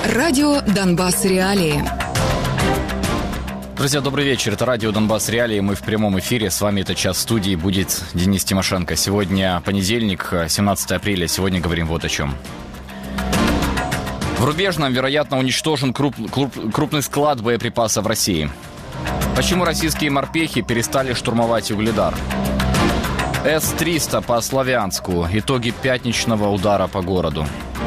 Радио «Донбасс. Реалии». Друзья, добрый вечер. Это радио «Донбасс. Реалии». Мы в прямом эфире. С вами этот час в студии будет Денис Тимошенко. Сегодня понедельник, 17 апреля. Сегодня говорим вот о чем. В Рубежном, вероятно, уничтожен крупный склад боеприпасов в России. Почему российские морпехи перестали штурмовать Угледар? С-300 по Славянску. Итоги пятничного удара по городу.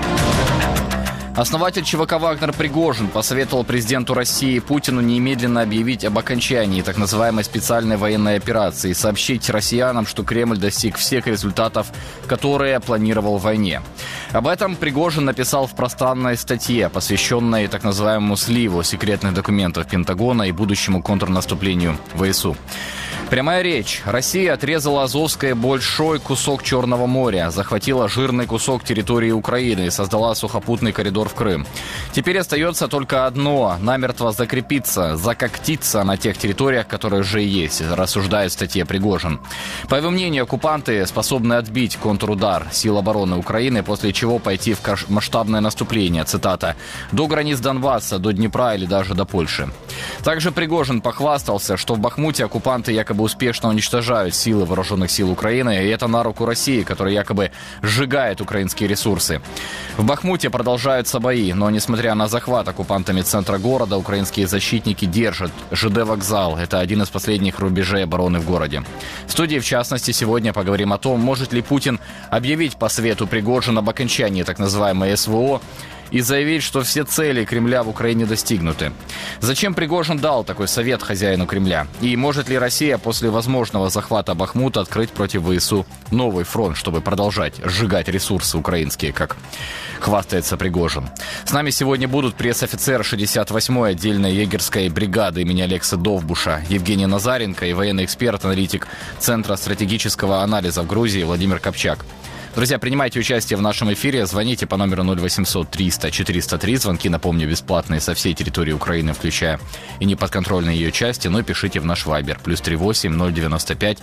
Основатель ЧВК «Вагнер» Пригожин посоветовал президенту России Путину немедленно объявить об окончании так называемой специальной военной операции и сообщить россиянам, что Кремль достиг всех результатов, которые планировал в войне. Об этом Пригожин написал в пространной статье, посвященной так называемому сливу секретных документов Пентагона и будущему контрнаступлению ВСУ. Прямая речь. Россия отрезала Азовское большой кусок Черного моря, захватила жирный кусок территории Украины и создала сухопутный коридор в Крым. Теперь остается только одно – намертво закоктиться на тех территориях, которые уже есть, рассуждает в статье Пригожин. По его мнению, оккупанты способны отбить контрудар сил обороны Украины, после чего пойти в масштабное наступление, цитата, «до границ Донбасса, до Днепра или даже до Польши». Также Пригожин похвастался, что в Бахмуте оккупанты якобы успешно уничтожают силы вооруженных сил Украины, и это на руку России, которая якобы сжигает украинские ресурсы. В Бахмуте продолжаются бои, но несмотря на захват оккупантами центра города, украинские защитники держат ЖД-вокзал. Это один из последних рубежей обороны в городе. В студии, в частности, сегодня поговорим о том, может ли Путин объявить по совету Пригожина об окончании так называемой СВО, и заявить, что все цели Кремля в Украине достигнуты. Зачем Пригожин дал такой совет хозяину Кремля? И может ли Россия после возможного захвата Бахмута открыть против ВСУ новый фронт, чтобы продолжать сжигать ресурсы украинские, как хвастается Пригожин? С нами сегодня будут пресс-офицер 68-й отдельной егерской бригады имени Алекса Довбуша Евгений Назаренко и военный эксперт, аналитик Центра стратегического анализа в Грузии Владимир Копчак. Друзья, принимайте участие в нашем эфире. Звоните по номеру 0800 300 403. Звонки, напомню, бесплатные со всей территории Украины, включая и неподконтрольные ее части. Но пишите в наш Вайбер. +38 095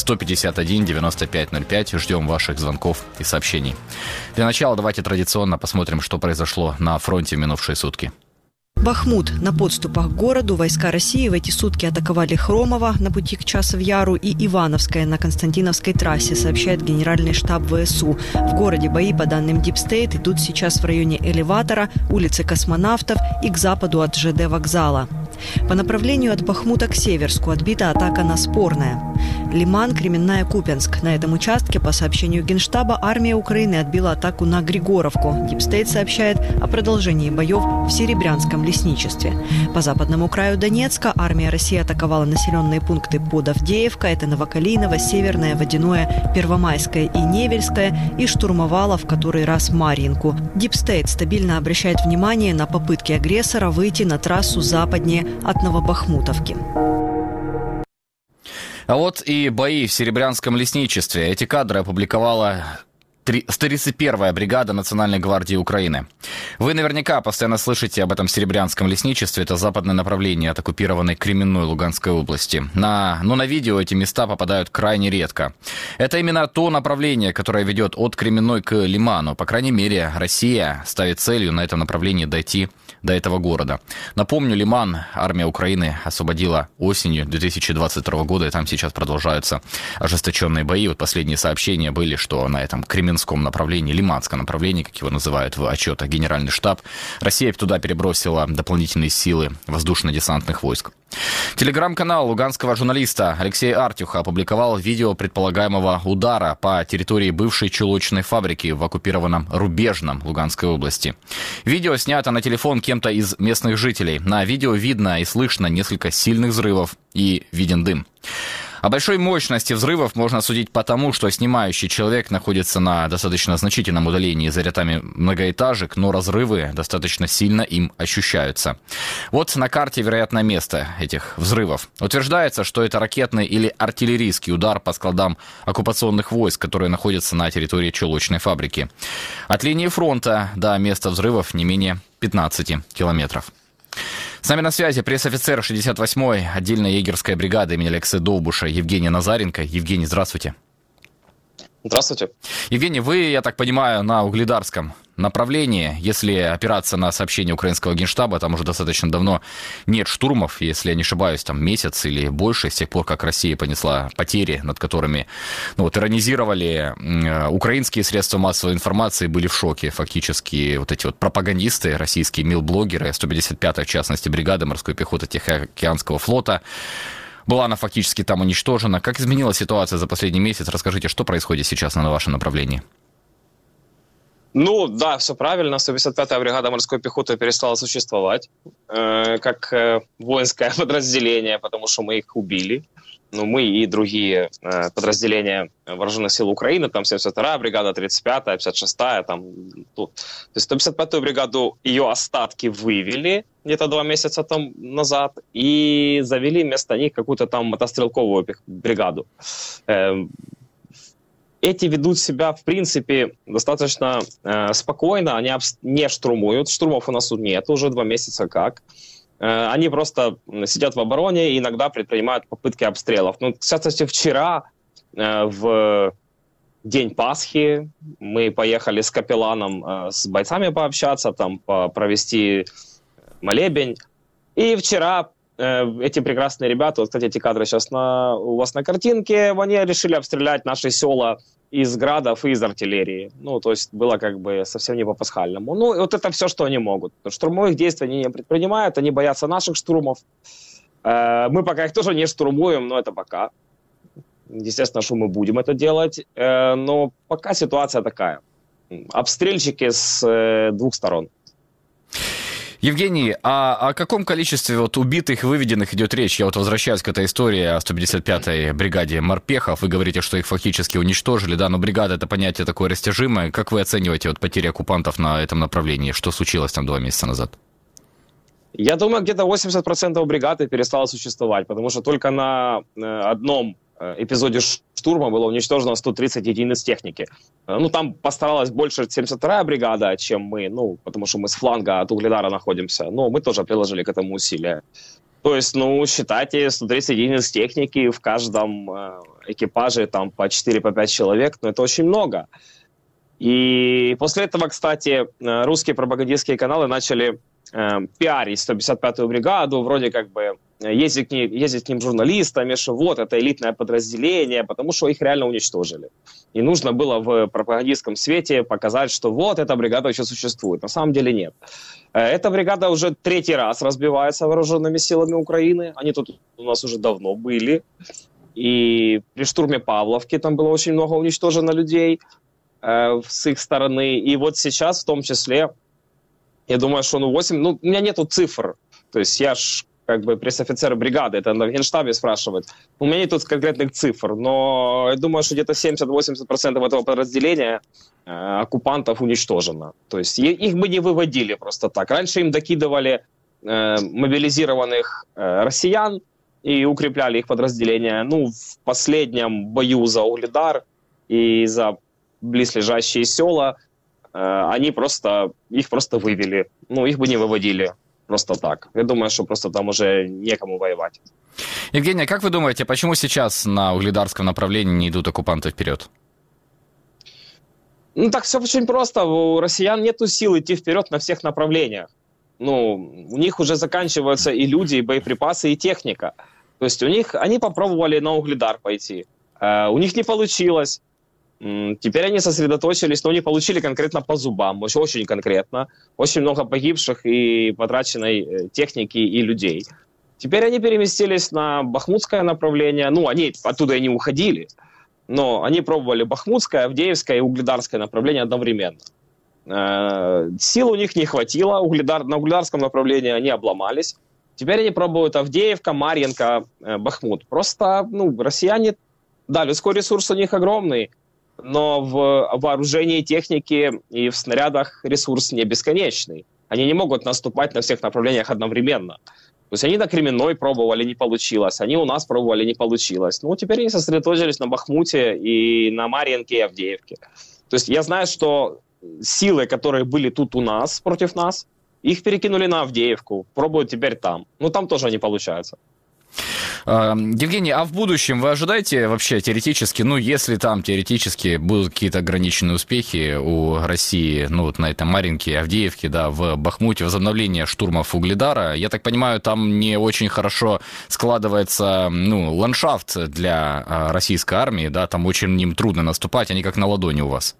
151 95 05. Ждем ваших звонков и сообщений. Для начала давайте традиционно посмотрим, что произошло на фронте в минувшие сутки. Бахмут. На подступах к городу войска России в эти сутки атаковали Хромово на пути к Часов-Яру и Ивановское на Константиновской трассе, сообщает Генеральный штаб ВСУ. В городе бои, по данным Deep State, идут сейчас в районе Элеватора, улицы Космонавтов и к западу от ЖД-вокзала. По направлению от Бахмута к Северску отбита атака на Спорное. Лиман, Кременная, Купянск. На этом участке, по сообщению Генштаба, армия Украины отбила атаку на Григоровку. Deep State сообщает о продолжении боев в Серебрянском лесничестве. По западному краю Донецка армия России атаковала населенные пункты под Авдеевка, это Новокалиново, Северное, Водяное, Первомайское и Невельское, и штурмовала в который раз Марьинку. Deep State стабильно обращает внимание на попытки агрессора выйти на трассу западнее от Новобахмутовки. А вот и бои в Серебрянском лесничестве. Эти кадры опубликовала 131-я бригада Национальной гвардии Украины. Вы наверняка постоянно слышите об этом Серебрянском лесничестве. Это западное направление от оккупированной Кременной Луганской области. Но на видео эти места попадают крайне редко. Это именно то направление, которое ведет от Кременной к Лиману. По крайней мере, Россия ставит целью на этом направлении дойти до этого города. Напомню, Лиман армия Украины освободила осенью 2022 года, и там сейчас продолжаются ожесточенные бои. Вот последние сообщения были, что на этом Кременском направлении, Лиманском направлении, как его называют в отчетах Генеральный штаб, Россия туда перебросила дополнительные силы воздушно-десантных войск. Телеграм-канал луганского журналиста Алексея Артюха опубликовал видео предполагаемого удара по территории бывшей чулочной фабрики в оккупированном Рубежном Луганской области. Видео снято на телефон кем-то из местных жителей. На видео видно и слышно несколько сильных взрывов и виден дым. О большой мощности взрывов можно судить по тому, что снимающий человек находится на достаточно значительном удалении за рядами многоэтажек, но разрывы достаточно сильно им ощущаются. Вот на карте вероятное место этих взрывов. Утверждается, что это ракетный или артиллерийский удар по складам оккупационных войск, которые находятся на территории чулочной фабрики. От линии фронта до места взрывов не менее 15 километров. С нами на связи пресс-офицер 68-й отдельной егерской бригады имени Алекса Довбуша Евгений Назаренко. Евгений, здравствуйте. Здравствуйте. Евгений, вы, я так понимаю, на Угледарском направлении. Если опираться на сообщение украинского генштаба, там уже достаточно давно нет штурмов, если я не ошибаюсь, там месяц или больше, с тех пор, как Россия понесла потери, над которыми иронизировали украинские средства массовой информации, были в шоке. Фактически вот эти вот пропагандисты, российские милблогеры, 155-я, в частности, бригада морской пехоты Тихоокеанского флота, была она фактически там уничтожена. Как изменилась ситуация за последний месяц? Расскажите, что происходит сейчас на вашем направлении? Ну, да, все правильно. 155-я бригада морской пехоты перестала существовать как воинское подразделение, потому что мы их убили. Ну, мы и другие подразделения вооруженных сил Украины, там 72-я бригада, 35-я, 56-я, там тут. То есть 155-ю бригаду, ее остатки вывели где-то 2 месяца там назад и завели вместо них какую-то там мотострелковую бригаду. Эти ведут себя, в принципе, достаточно спокойно, они не штурмуют, штурмов у нас тут нет, уже 2 месяца как. Они просто сидят в обороне и иногда предпринимают попытки обстрелов. Ну, кстати, вчера, в день Пасхи, мы поехали с капелланом, с бойцами пообщаться, там провести молебень. И вчера эти прекрасные ребята, вот, кстати, эти кадры сейчас у вас на картинке, они решили обстрелять наши села из градов и из артиллерии. Ну, то есть было как бы совсем не по-пасхальному. Ну, вот это все, что они могут. Штурмовых действий они не предпринимают, они боятся наших штурмов. Мы пока их тоже не штурмуем, но это пока. Естественно, что мы будем это делать. Но пока ситуация такая. Обстрельщики с 2 сторон. Евгений, а о каком количестве убитых и выведенных идет речь? Я возвращаюсь к этой истории о 155-й бригаде морпехов. Вы говорите, что их фактически уничтожили, да, но бригада — это понятие такое растяжимое. Как вы оцениваете потери оккупантов на этом направлении? Что случилось там 2 месяца назад? Я думаю, где-то 80% бригады перестало существовать, потому что только на одном эпизоде штурма было уничтожено 130 единиц техники. Ну, там постаралась больше 72-я бригада, чем мы, ну, потому что мы с фланга от Угледара находимся, но мы тоже приложили к этому усилия. То есть, ну, считайте, 130 единиц техники в каждом экипаже, там, по 4-5 человек, ну, это очень много. И после этого, кстати, русские пропагандистские каналы начали пиарить 155-ю бригаду, вроде как бы ездить к ним журналистами, что вот, это элитное подразделение, потому что их реально уничтожили. И нужно было в пропагандистском свете показать, что вот, эта бригада еще существует. На самом деле нет. Эта бригада уже 3-й раз разбивается вооруженными силами Украины. Они тут у нас уже давно были. И при штурме Павловки там было очень много уничтожено людей с их стороны. И вот сейчас в том числе, я думаю, что 8... Ну, у меня нету цифр. То есть я ж как бы пресс-офицер бригады, это на Генштабе спрашивают. У меня нет тут конкретных цифр, но я думаю, что где-то 70-80% этого подразделения оккупантов уничтожено. То есть их бы не выводили просто так. Раньше им докидывали мобилизированных россиян и укрепляли их подразделения. Ну, в последнем бою за Угледар и за близлежащие села их просто вывели. Ну, их бы не выводили просто так. Я думаю, что просто там уже некому воевать. Евгений, как вы думаете, почему сейчас на Угледарском направлении не идут оккупанты вперед? Ну, так все очень просто. У россиян нету сил идти вперед на всех направлениях. Ну, у них уже заканчиваются и люди, и боеприпасы, и техника. То есть они попробовали на Угледар пойти. У них не получилось. Теперь они сосредоточились, но не получили конкретно по зубам, очень конкретно. Очень много погибших и потраченной техники и людей. Теперь они переместились на Бахмутское направление. Ну, они оттуда и не уходили, но они пробовали Бахмутское, Авдеевское и Угледарское направление одновременно. Сил у них не хватило, на Угледарском направлении они обломались. Теперь они пробуют Авдеевка, Марьинка, Бахмут. Просто, россияне, да, людской ресурс у них огромный, но в вооружении техники и в снарядах ресурс не бесконечный. Они не могут наступать на всех направлениях одновременно. То есть они на Кременной пробовали, не получилось. Они у нас пробовали, не получилось. Ну, теперь они сосредоточились на Бахмуте и на Марьинке и Авдеевке. То есть я знаю, что силы, которые были тут у нас, против нас, их перекинули на Авдеевку, пробуют теперь там. Ну, там тоже не получается. Евгений, а в будущем вы ожидаете вообще теоретически, ну, если там теоретически будут какие-то ограниченные успехи у России, ну, вот на этом Марьинке, Авдеевке, да, в Бахмуте, возобновление штурмов Угледара, я так понимаю, там не очень хорошо складывается, ну, ландшафт для российской армии, да, там очень им трудно наступать, они как на ладони у вас.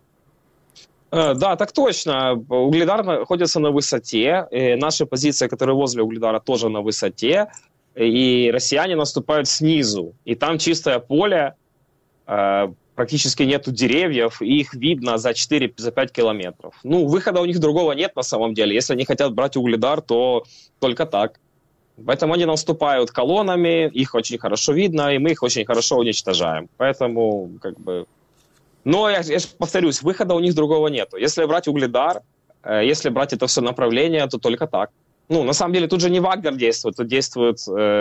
Да, так точно. Угледар находится на высоте. И наши позиции, которые возле Угледара, тоже на высоте. И россияне наступают снизу. И там чистое поле, практически нету деревьев, и их видно за 4-5 километров. Ну, выхода у них другого нет на самом деле. Если они хотят брать Угледар, то только так. Поэтому они наступают колоннами, их очень хорошо видно, и мы их очень хорошо уничтожаем. Поэтому, как бы... Но, я же повторюсь, выхода у них другого нету. Если брать Угледар, если брать это все направление, то только так. Ну, на самом деле, тут же не Вагнер действует, тут действуют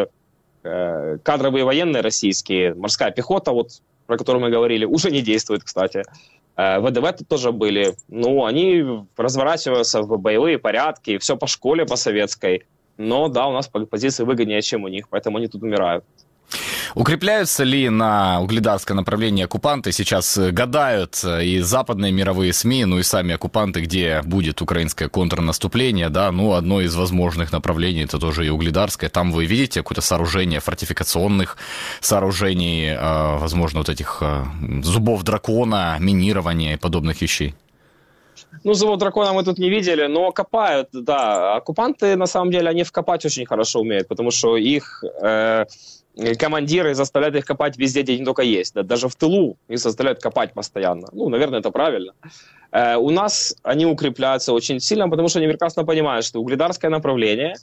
кадровые военные российские, морская пехота, вот, про которую мы говорили, уже не действует, кстати. ВДВ тут тоже были. Ну, они разворачиваются в боевые порядки, все по школе, по советской. Но, да, у нас позиции выгоднее, чем у них, поэтому они тут умирают. Укрепляются ли на угледарское направление оккупанты? Сейчас гадают и западные мировые СМИ, ну и сами оккупанты, где будет украинское контрнаступление, да, ну, одно из возможных направлений, это тоже и угледарское. Там вы видите какое-то сооружение фортификационных сооружений, возможно, вот этих зубов дракона, минирования и подобных вещей? Ну, зубов дракона мы тут не видели, но копают, да. Оккупанты, на самом деле, они вкопать очень хорошо умеют, потому что их... командиры заставляют их копать везде, где они только есть. Да, даже в тылу их заставляют копать постоянно. Ну, наверное, это правильно. У нас они укрепляются очень сильно, потому что они прекрасно понимают, что угледарское направление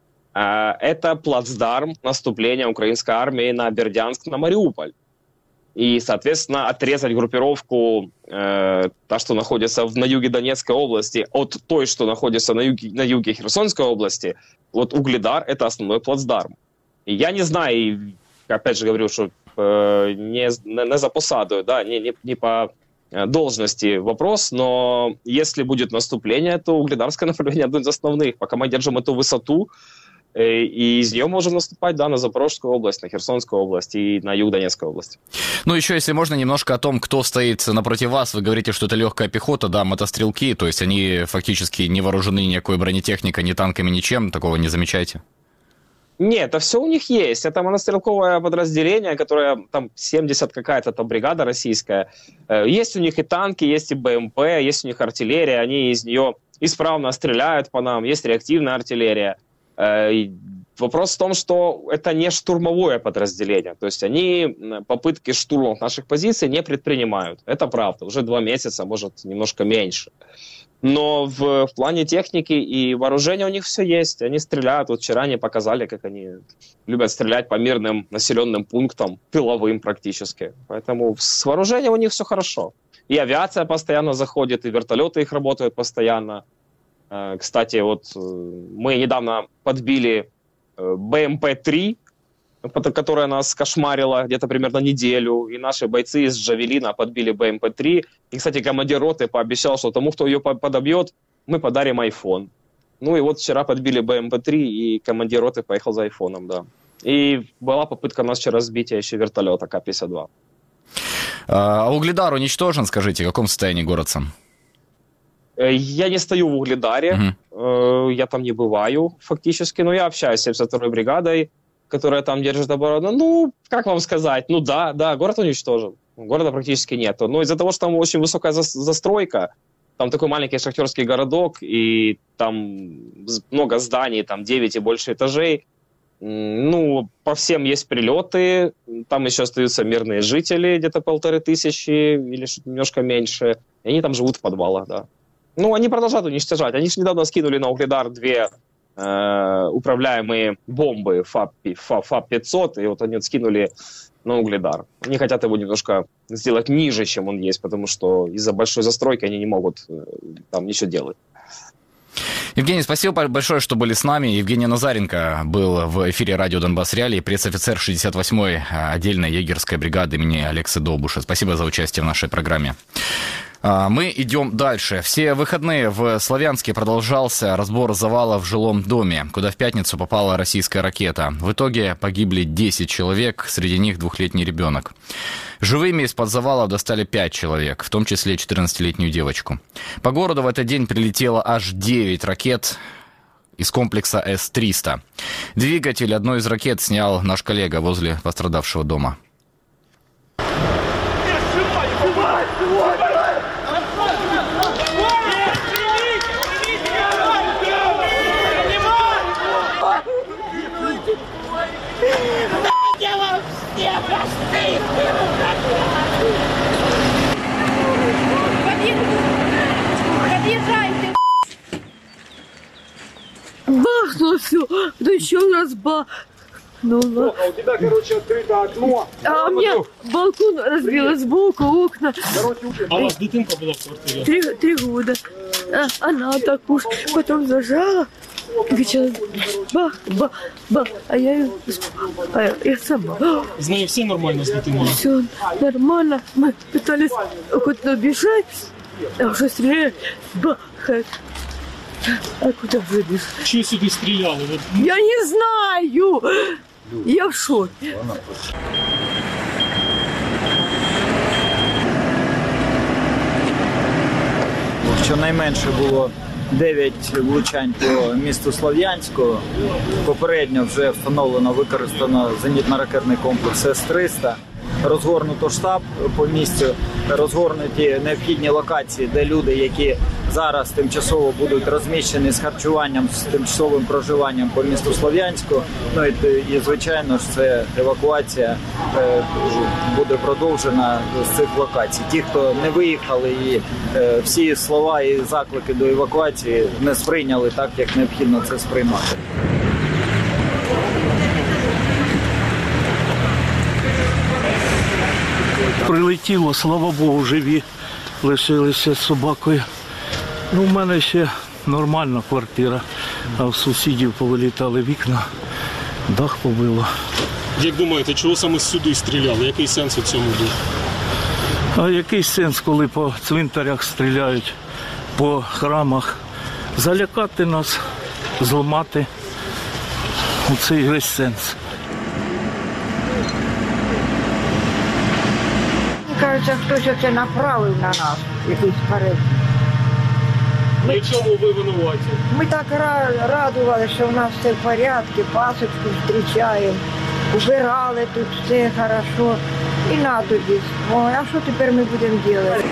это плацдарм наступления украинской армии на Бердянск, на Мариуполь. И, соответственно, отрезать группировку, та, что находится на юге Донецкой области, от той, что находится на юге Херсонской области, вот Угледар – это основной плацдарм. И я не знаю, опять же говорю, что не за посаду, да, не по должности вопрос, но если будет наступление, то угледарское направление одно из основных. Пока мы держим эту высоту, и из нее можем наступать, да, на Запорожскую область, на Херсонскую область и на юг Донецкой области. Ну, еще, если можно, немножко о том, кто стоит напротив вас. Вы говорите, что это легкая пехота, да, мотострелки, то есть они фактически не вооружены никакой бронетехникой, ни танками, ничем, такого не замечаете? Нет, это все у них есть. Это мотострелковое подразделение, которое там 70 какая-то там бригада российская. Есть у них и танки, есть и БМП, есть у них артиллерия. Они из нее исправно стреляют по нам. Есть реактивная артиллерия. Вопрос в том, что это не штурмовое подразделение. То есть они попытки штурмов наших позиций не предпринимают. Это правда. Уже 2 месяца, может, немножко меньше. Но в плане техники и вооружения у них все есть. Они стреляют. Вот вчера они показали, как они любят стрелять по мирным населенным пунктам, тыловым практически. Поэтому с вооружением у них все хорошо. И авиация постоянно заходит, и вертолеты их работают постоянно. Кстати, вот мы недавно подбили БМП-3, которая нас кошмарила где-то примерно неделю, и наши бойцы из Джавелина подбили БМП-3. И, кстати, командир роты пообещал, что тому, кто ее подобьет, мы подарим айфон. Ну и вот вчера подбили БМП-3, и командир роты поехал за айфоном, да. И была попытка нас вчера сбить еще вертолета К-52. А Угледар уничтожен, скажите, в каком состоянии город сам? Я не стою в Угледаре, я там не бываю фактически, но я общаюсь с 72-й бригадой, которая там держит оборону. Ну, как вам сказать, ну да, город уничтожен, города практически нету. Но из-за того, что там очень высокая застройка, там такой маленький шахтерский городок, и там много зданий, там 9 и больше этажей, ну, по всем есть прилеты, там еще остаются мирные жители, где-то 1500 или немножко меньше, и они там живут в подвалах, да. Ну, они продолжают уничтожать. Они же недавно скинули на Угледар 2 управляемые бомбы ФАП-500, и вот они скинули на Угледар. Они хотят его немножко сделать ниже, чем он есть, потому что из-за большой застройки они не могут там ничего делать. Евгений, спасибо большое, что были с нами. Евгений Назаренко был в эфире радио «Донбасс Реалии», пресс-офицер 68-й отдельной егерской бригады имени Алекса Довбуша. Спасибо за участие в нашей программе. Мы идем дальше. Все выходные в Славянске продолжался разбор завала в жилом доме, куда в пятницу попала российская ракета. В итоге погибли 10 человек, среди них 2-летний ребенок. Живыми из-под завала достали 5 человек, в том числе 14-летнюю девочку. По городу в этот день прилетело аж 9 ракет из комплекса С-300. Двигатель одной из ракет снял наш коллега возле пострадавшего дома. Бахнуло все, да еще раз бахнуло. А у тебя, короче, открыто окно. А у меня балкон разбило сбоку, окна. А у вас дитинка была в квартире? 3 года. Она так уж потом зажала. Кричала, бах, бах, бах. А я я сама. З нею все нормально, з дитиною? Все нормально. Мы пытались куда-то бежать, а уже стреляют, бахает. А куда же бежать? Чого сюди стріляли? Я не знаю. Я в шоке. Щонайменше було 9 влучань по місту Слов'янську. Попередньо вже встановлено, використано зенітно-ракетний комплекс С-300. Розгорнуто штаб по місцю, розгорнуті необхідні локації, де люди, які зараз тимчасово будуть розміщені з харчуванням, з тимчасовим проживанням по місту Слов'янську. Ну і звичайно ж, це евакуація буде продовжена з цих локацій. Ті, хто не виїхали, і всі слова і заклики до евакуації не сприйняли так, як необхідно це сприймати. Прилетіло, слава Богу, живі лишилися з собакою. Ну, в мене ще нормальна квартира, а в сусідів повилітали вікна, дах побило. Як думаєте, чого саме сюди стріляли? Який сенс у цьому був? А який сенс, коли по цвинтарях стріляють, по храмах? Залякати нас, зламати. Оце і весь сенс. Кажеться, хтось оце направив на нас, якийсь перед. І в чому ви винуваті? Ми так радувалися, що в нас все в порядку, пасочку зустрічаємо, убирали тут, все хорошо. І на тобі. Ой, а що тепер ми будемо робити?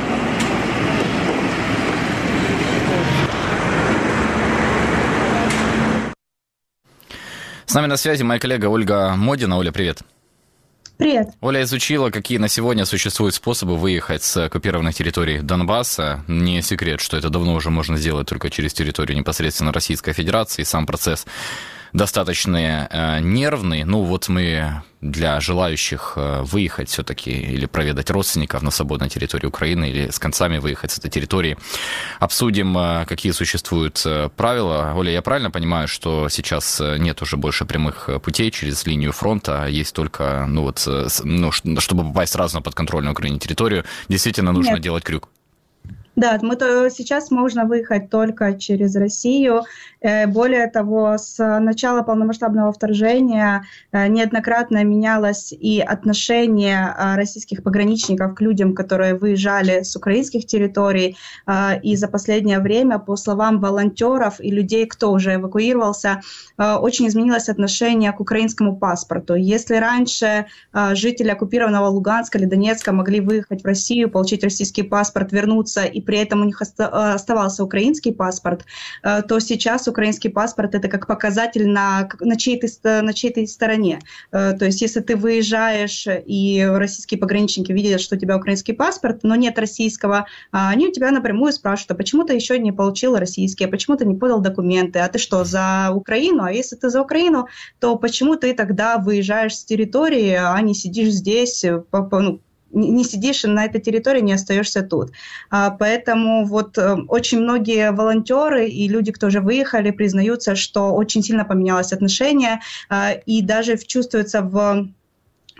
С нами на связи моя коллега Ольга Модина. Оля, привет. Привет. Оля изучила, какие на сегодня существуют способы выехать с оккупированных территорий Донбасса. Не секрет, что это давно уже можно сделать только через территорию непосредственно Российской Федерации. Сам процесс достаточно нервный. Ну вот мы для желающих выехать все-таки или проведать родственников на свободной территории Украины или с концами выехать с этой территории, обсудим, какие существуют правила. Оля, я правильно понимаю, что сейчас нет уже больше прямых путей через линию фронта, есть только, чтобы попасть сразу на подконтрольную Украине территорию, действительно нужно делать крюк? Да, сейчас можно выехать только через Россию. Более того, с начала полномасштабного вторжения неоднократно менялось и отношение российских пограничников к людям, которые выезжали с украинских территорий. И за последнее время, по словам волонтеров и людей, кто уже эвакуировался, очень изменилось отношение к украинскому паспорту. Если раньше жители оккупированного Луганска или Донецка могли выехать в Россию, получить российский паспорт, вернуться, и при этом у них оставался украинский паспорт, то сейчас украинский паспорт — это как показатель на чьей-то стороне. То есть если ты выезжаешь, и российские пограничники видят, что у тебя украинский паспорт, но нет российского, они у тебя напрямую спрашивают: а почему ты еще не получил российский, а почему ты не подал документы, а ты что, за Украину? А если ты за Украину, то почему ты тогда выезжаешь с территории, а не сидишь здесь, не сидишь на этой территории, не остаешься тут. Поэтому вот очень многие волонтеры и люди, кто уже выехали, признаются, что очень сильно поменялось отношение, и даже чувствуется в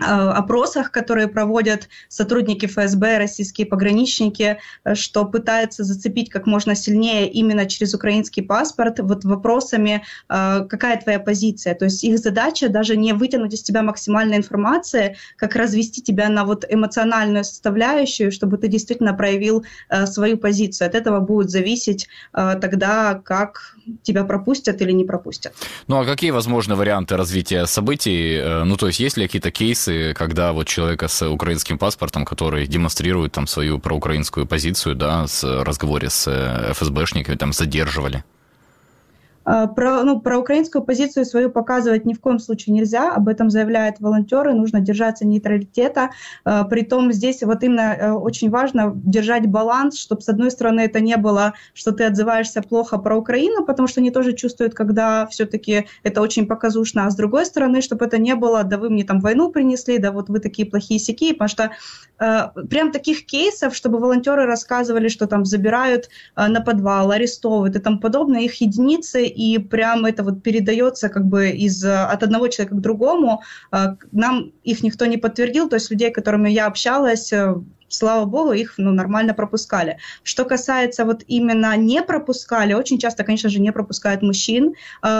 опросах, которые проводят сотрудники ФСБ, российские пограничники, что пытаются зацепить как можно сильнее именно через украинский паспорт, вот вопросами, какая твоя позиция. То есть их задача даже не вытянуть из тебя максимальной информации, как развести тебя на вот эмоциональную составляющую, чтобы ты действительно проявил свою позицию. От этого будет зависеть тогда, как тебя пропустят или не пропустят. Ну а какие возможны варианты развития событий? Ну то есть есть ли какие-то кейсы, когда вот человека с украинским паспортом, который демонстрирует там свою проукраинскую позицию, да, в разговоре с ФСБшниками, там задерживали? Про украинскую позицию свою показывать ни в коем случае нельзя, об этом заявляют волонтеры, нужно держаться нейтралитета. Притом здесь вот именно очень важно держать баланс, чтобы с одной стороны это не было, что ты отзываешься плохо про Украину, потому что они тоже чувствуют, когда все-таки это очень показушно, а с другой стороны, чтобы это не было, да вы мне там войну принесли, да вот вы такие плохие-сякие, потому что прям таких кейсов, чтобы волонтеры рассказывали, что там забирают на подвал, арестовывают и тому подобное, их единицы, и прям это вот передается как бы от одного человека к другому. Нам их никто не подтвердил, то есть людей, с которыми я общалась, слава богу, их нормально пропускали. Что касается вот именно не пропускали, очень часто, конечно же, не пропускают мужчин.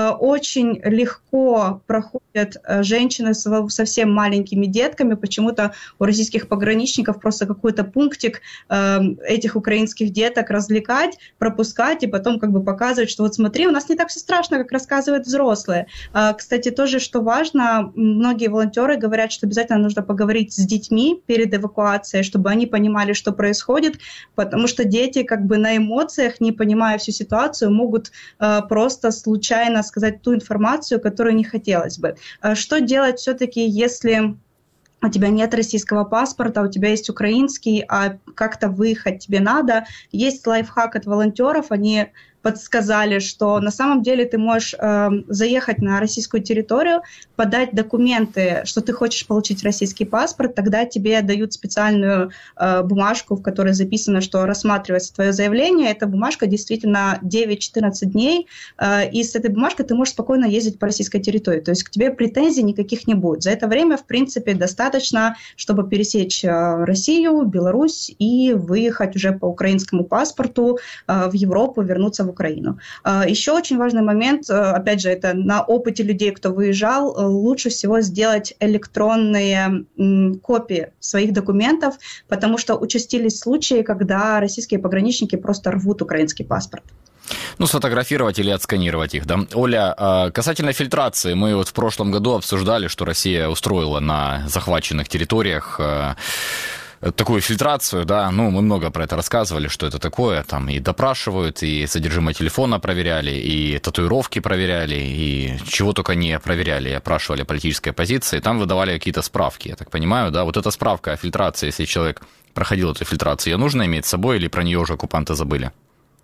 Очень легко проходят женщины с совсем маленькими детками. Почему-то у российских пограничников просто какой-то пунктик этих украинских деток развлекать, пропускать и потом как бы показывать, что вот смотри, у нас не так все страшно, как рассказывают взрослые. Кстати, тоже, что важно, многие волонтеры говорят, что обязательно нужно поговорить с детьми перед эвакуацией, чтобы они понимали, что происходит, потому что дети как бы на эмоциях, не понимая всю ситуацию, могут просто случайно сказать ту информацию, которую не хотелось бы. Что делать все-таки, если у тебя нет российского паспорта, у тебя есть украинский, а как-то выехать тебе надо? Есть лайфхак от волонтеров, они подсказали, что на самом деле ты можешь заехать на российскую территорию, подать документы, что ты хочешь получить российский паспорт, тогда тебе дают специальную бумажку, в которой записано, что рассматривается твое заявление. Эта бумажка действительно 9-14 дней, и с этой бумажкой ты можешь спокойно ездить по российской территории. То есть к тебе претензий никаких не будет. За это время, в принципе, достаточно, чтобы пересечь Россию, Беларусь и выехать уже по украинскому паспорту в Европу, вернуться в Украину. Еще очень важный момент, опять же, это на опыте людей, кто выезжал, лучше всего сделать электронные копии своих документов, потому что участились случаи, когда российские пограничники просто рвут украинский паспорт. Ну, сфотографировать или отсканировать их, да. Оля, касательно фильтрации, мы вот в прошлом году обсуждали, что Россия устроила на захваченных территориях такую фильтрацию, да, ну, мы много про это рассказывали, что это такое, там и допрашивают, и содержимое телефона проверяли, и татуировки проверяли, и чего только не проверяли, опрашивали политической позиции, там выдавали какие-то справки, я так понимаю, да, вот эта справка о фильтрации, если человек проходил эту фильтрацию, ее нужно иметь с собой или про нее уже оккупанты забыли?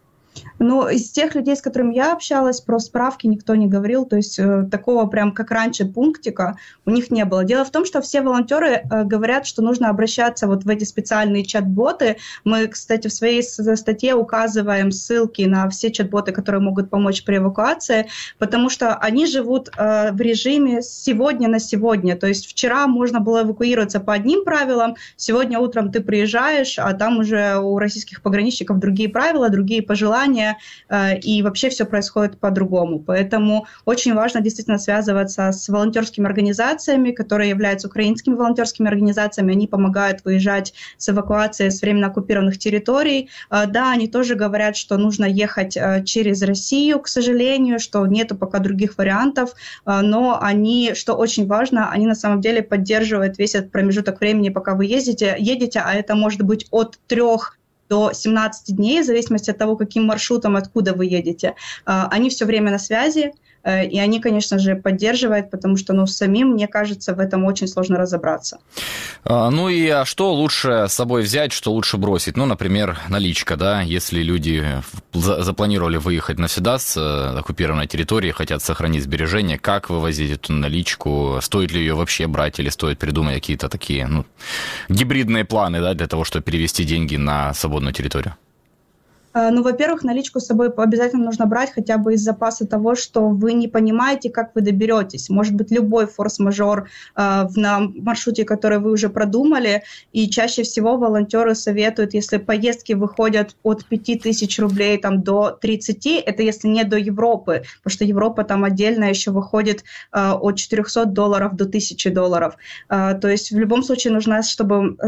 Ну, из тех людей, с которыми я общалась, про справки никто не говорил, то есть такого прям как раньше пунктика у них не было. Дело в том, что все волонтеры говорят, что нужно обращаться вот в эти специальные чат-боты. Мы, кстати, в своей статье указываем ссылки на все чат-боты, которые могут помочь при эвакуации, потому что они живут в режиме сегодня на сегодня, то есть вчера можно было эвакуироваться по одним правилам, сегодня утром ты приезжаешь, а там уже у российских пограничников другие правила, другие пожелания, и вообще все происходит по-другому. Поэтому очень важно действительно связываться с волонтерскими организациями, которые являются украинскими волонтерскими организациями. Они помогают выезжать с эвакуацией с временно оккупированных территорий. Да, они тоже говорят, что нужно ехать через Россию, к сожалению, что нету пока других вариантов, но они, что очень важно, они на самом деле поддерживают весь этот промежуток времени, пока вы едете, а это может быть от 3 до 17 дней, в зависимости от того, каким маршрутом, откуда вы едете. Они все время на связи, и они, конечно же, поддерживают, потому что, самим, мне кажется, в этом очень сложно разобраться. Ну и что лучше с собой взять, что лучше бросить? Ну, например, наличка, да, если люди запланировали выехать навсегда с оккупированной территории, хотят сохранить сбережения, как вывозить эту наличку, стоит ли ее вообще брать или стоит придумать какие-то такие, гибридные планы, да, для того, чтобы перевести деньги на свободную территорию? Ну, во-первых, наличку с собой обязательно нужно брать хотя бы из запаса того, что вы не понимаете, как вы доберетесь. Может быть, любой форс-мажор на маршруте, который вы уже продумали, и чаще всего волонтеры советуют, если поездки выходят от 5000 рублей там, до 30, это если не до Европы, потому что Европа там отдельно еще выходит от $400 до $1000. То есть в любом случае нужна, чтобы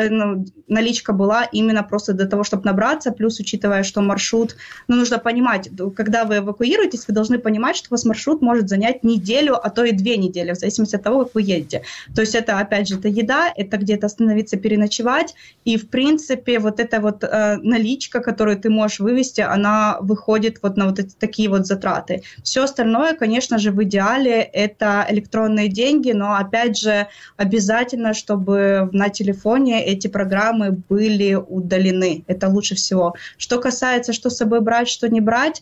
наличка была именно просто для того, чтобы набраться, плюс учитывая, что маршрут, нужно понимать, когда вы эвакуируетесь, вы должны понимать, что у вас маршрут может занять неделю, а то и 2 недели, в зависимости от того, как вы едете. То есть это, опять же, это еда, это где-то остановиться, переночевать, и, в принципе, вот эта вот наличка, которую ты можешь вывести, она выходит вот на вот эти такие вот затраты. Все остальное, конечно же, в идеале это электронные деньги, но, опять же, обязательно, чтобы на телефоне эти программы были удалены. Это лучше всего. Что касается, что с собой брать, что не брать,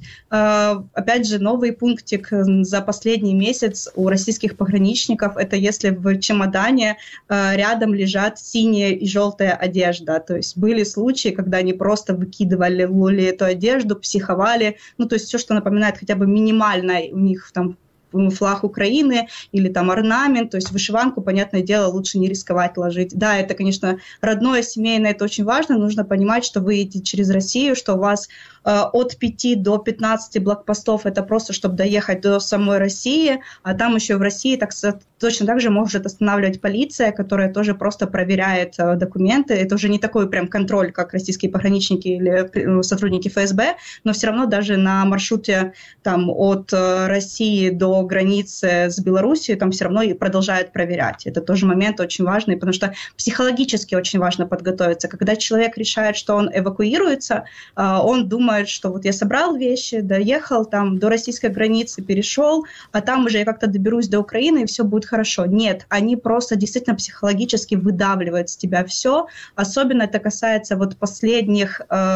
опять же, новый пунктик за последний месяц у российских пограничников, это если в чемодане рядом лежат синяя и желтая одежда. То есть были случаи, когда они просто выкидывали эту одежду, психовали, то есть все, что напоминает хотя бы минимально у них там флаг Украины или там орнамент, то есть вышиванку, понятное дело, лучше не рисковать ложить. Да, это, конечно, родное, семейное, это очень важно, нужно понимать, что вы едете через Россию, что у вас от 5 до 15 блокпостов, это просто, чтобы доехать до самой России, а там еще в России точно так же может останавливать полиция, которая тоже просто проверяет документы. Это уже не такой прям контроль, как российские пограничники или сотрудники ФСБ, но все равно даже на маршруте там, от России до границы с Белоруссией там все равно и продолжают проверять. Это тоже момент очень важный, потому что психологически очень важно подготовиться. Когда человек решает, что он эвакуируется, он думает, что вот я собрал вещи, доехал там до российской границы, перешел, а там уже я как-то доберусь до Украины, и все будет хорошо. Нет, они просто действительно психологически выдавливают с тебя все. Особенно это касается вот последних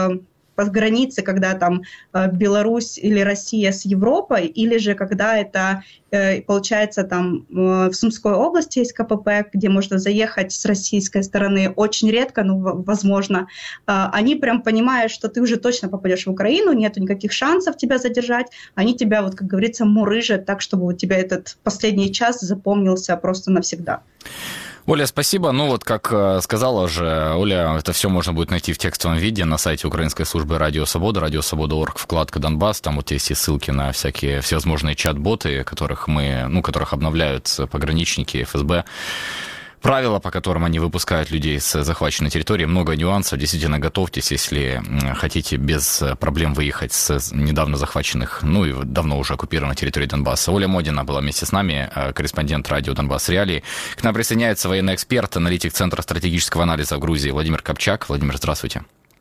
под границы, когда там Беларусь или Россия с Европой, или же когда это, получается, там в Сумской области есть КПП, где можно заехать с российской стороны очень редко, но возможно. Они прям понимают, что ты уже точно попадешь в Украину, нету никаких шансов тебя задержать, они тебя, вот как говорится, мурыжат так, чтобы у тебя этот последний час запомнился просто навсегда. Оля, спасибо. Вот как сказала же Оля, это все можно будет найти в текстовом виде на сайте Украинской службы Радио Свобода, радиосвобода.орг, вкладка «Донбасс». Там вот есть и ссылки на всякие всевозможные чат-боты, которых обновляют пограничники ФСБ. Правила, по которым они выпускают людей с захваченной территории, много нюансов. Действительно, готовьтесь, если хотите без проблем выехать с недавно захваченных, и давно уже оккупированной территории Донбасса. Оля Модина была вместе с нами, корреспондент радио «Донбасс Реалии». К нам присоединяется военный эксперт, аналитик Центра стратегического анализа в Грузии Владимир Копчак. Владимир, здравствуйте.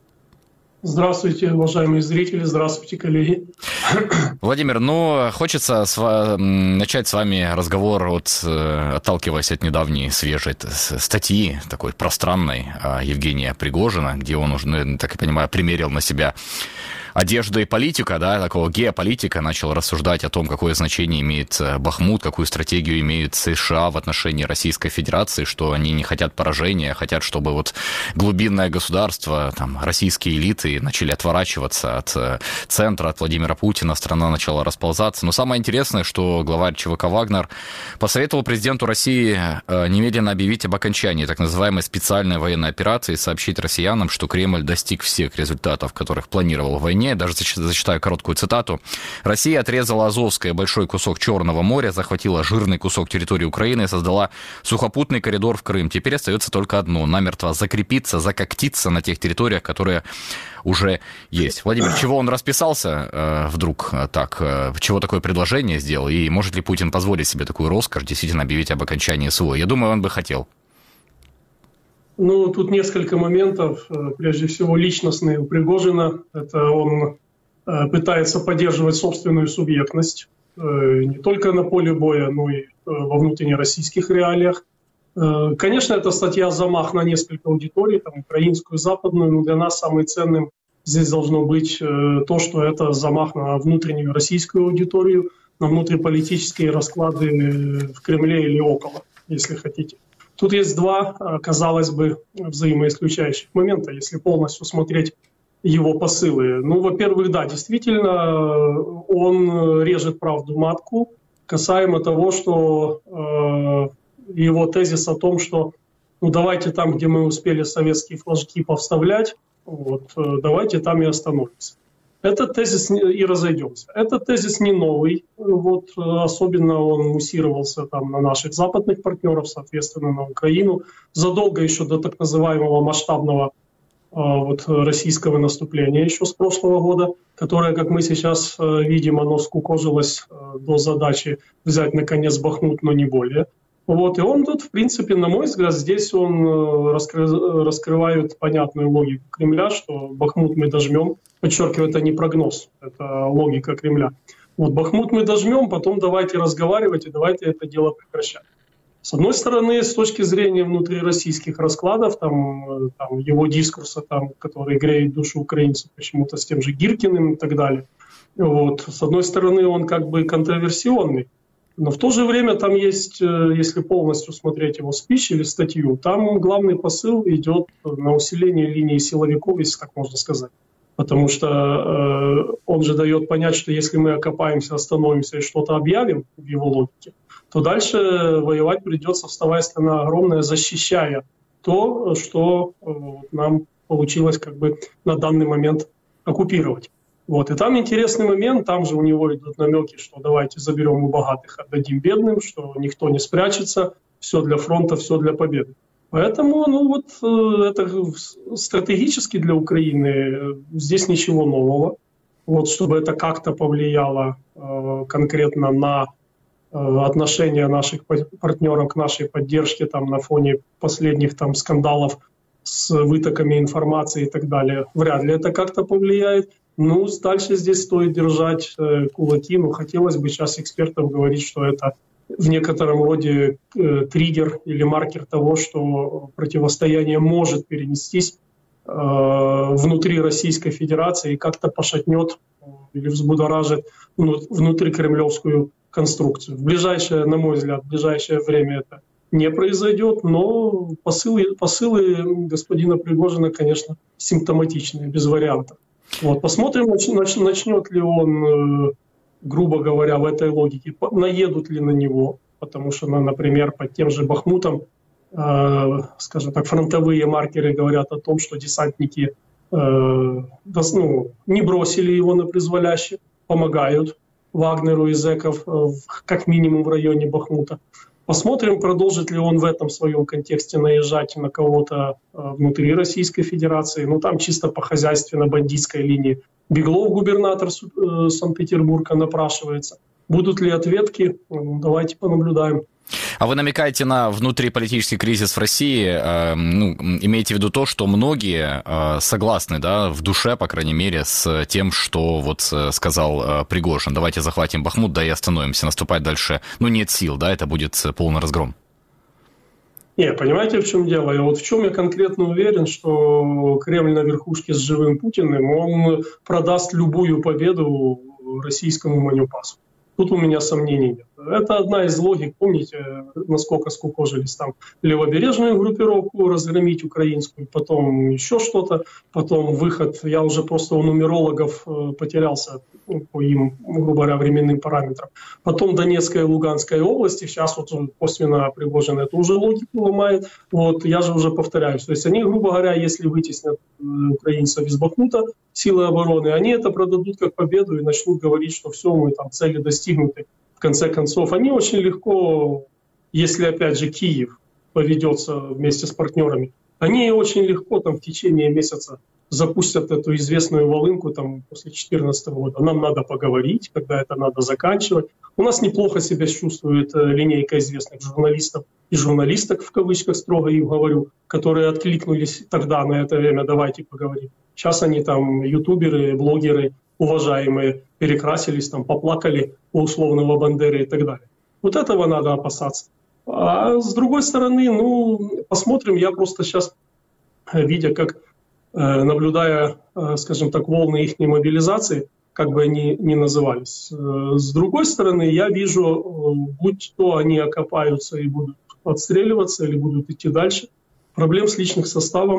Здравствуйте, уважаемые зрители, здравствуйте, коллеги. Владимир, хочется начать с вами разговор, отталкиваясь от недавней свежей статьи, такой пространной, Евгения Пригожина, где он уже, так я понимаю, примерил на себя одежду и политика, такого геополитика, начал рассуждать о том, какое значение имеет Бахмут, какую стратегию имеют США в отношении Российской Федерации, что они не хотят поражения, хотят, чтобы глубинное государство, российские элиты начали отворачиваться от центра, от Владимира Путина, страна начала расползаться. Но самое интересное, что главарь ЧВК «Вагнер» посоветовал президенту России немедленно объявить об окончании так называемой специальной военной операции и сообщить россиянам, что Кремль достиг всех результатов, которых планировал в войне. Даже зачитаю короткую цитату. «Россия отрезала Азовское, большой кусок Черного моря, захватила жирный кусок территории Украины и создала сухопутный коридор в Крым. Теперь остается только одно – намертво закрепиться, закоктиться на тех территориях, которые уже есть». Владимир, чего он расписался вдруг так? Чего такое предложение сделал? И может ли Путин позволить себе такую роскошь, действительно объявить об окончании СВО? Я думаю, он бы хотел. Тут несколько моментов. Прежде всего, личностные у Пригожина. Это он пытается поддерживать собственную субъектность не только на поле боя, но и во внутреннероссийских реалиях. Конечно, эта статья замах на несколько аудиторий, украинскую, западную, но для нас самым ценным здесь должно быть то, что это замах на внутреннюю российскую аудиторию, на внутриполитические расклады в Кремле или около, если хотите. Тут есть два, казалось бы, взаимоисключающих момента. Если полностью смотреть его посылы? Ну, во-первых, да, действительно, он режет правду матку касаемо того, что его тезис о том, что ну, давайте там, где мы успели советские флажки повставлять, вот, давайте там и остановимся. Этот тезис и разойдемся. Этот тезис не новый, вот, особенно он муссировался там на наших западных партнеров, соответственно, на Украину, задолго еще до так называемого масштабного вот, российского наступления еще с прошлого года, которое, как мы сейчас видим, оно скукожилось до задачи взять, наконец, Бахмут, но не более. Вот, и он тут, в принципе, на мой взгляд, здесь он раскрывает понятную логику Кремля, что Бахмут мы дожмем. Подчеркиваю, это не прогноз, это логика Кремля. Вот, Бахмут мы дожмем, потом давайте разговаривать и давайте это дело прекращать. С одной стороны, с точки зрения внутрироссийских раскладов, там его дискурса, там, который греет душу украинцев почему-то с тем же Гиркиным и так далее. Вот. С одной стороны, он как бы контроверсионный, но в то же время там есть, если полностью смотреть его спич или статью, там главный посыл идет на усиление линии силовиков, если так можно сказать. Потому что он же дает понять, что если мы окопаемся, остановимся и что-то объявим в его логике, то дальше воевать придется, вставая страна огромная, защищая то, что нам получилось как бы на данный момент оккупировать. Вот. И там интересный момент, там же у него идут намеки, что давайте заберем у богатых, отдадим бедным, что никто не спрячется, все для фронта, все для победы. Поэтому ну, вот, это стратегически для Украины здесь ничего нового. Вот, чтобы это как-то повлияло конкретно на отношения наших партнеров к нашей поддержке там, на фоне последних там, скандалов с вытоками информации и так далее. Вряд ли это как-то повлияет. Ну, дальше здесь стоит держать кулаки. Ну, хотелось бы сейчас экспертам говорить, что это в некотором роде триггер или маркер того, что противостояние может перенестись внутри Российской Федерации и как-то пошатнет или взбудоражит внутрикремлевскую конструкцию. В ближайшее, на мой взгляд, в ближайшее время это не произойдет, но посылы господина Пригожина, конечно, симптоматичные, без вариантов. Вот, посмотрим, начнет ли он, грубо говоря, в этой логике, наедут ли на него, потому что, например, под тем же Бахмутом, скажем так, фронтовые маркеры говорят о том, что десантники не бросили его на призволяще, помогают Вагнеру и зэков, как минимум в районе Бахмута. Посмотрим, продолжит ли он в этом своем контексте наезжать на кого-то внутри Российской Федерации. Ну, там чисто по хозяйственно-бандитской линии. Беглов, губернатор Санкт-Петербурга, напрашивается. Будут ли ответки? Давайте понаблюдаем. А вы намекаете на внутриполитический кризис в России, имеете в виду то, что многие согласны, да, в душе, по крайней мере, с тем, что вот сказал Пригожин. Давайте захватим Бахмут, да и остановимся, наступать дальше. Ну, нет сил, да, это будет полный разгром. Не, понимаете, в чем дело? В чем я конкретно уверен, что Кремль на верхушке с живым Путиным, он продаст любую победу российскому манюпасу. Тут у меня сомнений нет. Это одна из логик. Помните, насколько скукожились там левобережную группировку разгромить украинскую, потом еще что-то, потом выход. Я уже просто у нумерологов потерялся по им, грубо говоря, временным параметрам. Потом Донецкая и Луганская области. Сейчас вот косвенно Пригожин эту уже логику ломает. Вот я же уже повторяюсь. То есть они, грубо говоря, если вытеснят украинцев из Бахмута, силы обороны, они это продадут как победу и начнут говорить, что все, мы там цели достигнуты. В конце концов, они очень легко, если опять же Киев поведется вместе с партнерами, они очень легко там в течение месяца запустят эту известную волынку там после 2014 года. Нам надо поговорить, когда это надо заканчивать. У нас неплохо себя чувствует линейка известных журналистов и журналисток, в кавычках строго им говорю, которые откликнулись тогда на это время, давайте поговорим. Сейчас они там ютуберы, блогеры, уважаемые, перекрасились, там, поплакали у условного Бандеры и так далее. Вот этого надо опасаться. А с другой стороны, посмотрим, я просто сейчас, видя, как, наблюдая, скажем так, волны их мобилизации, как бы они ни назывались. С другой стороны, я вижу, будь то они окопаются и будут отстреливаться или будут идти дальше, проблем с личным составом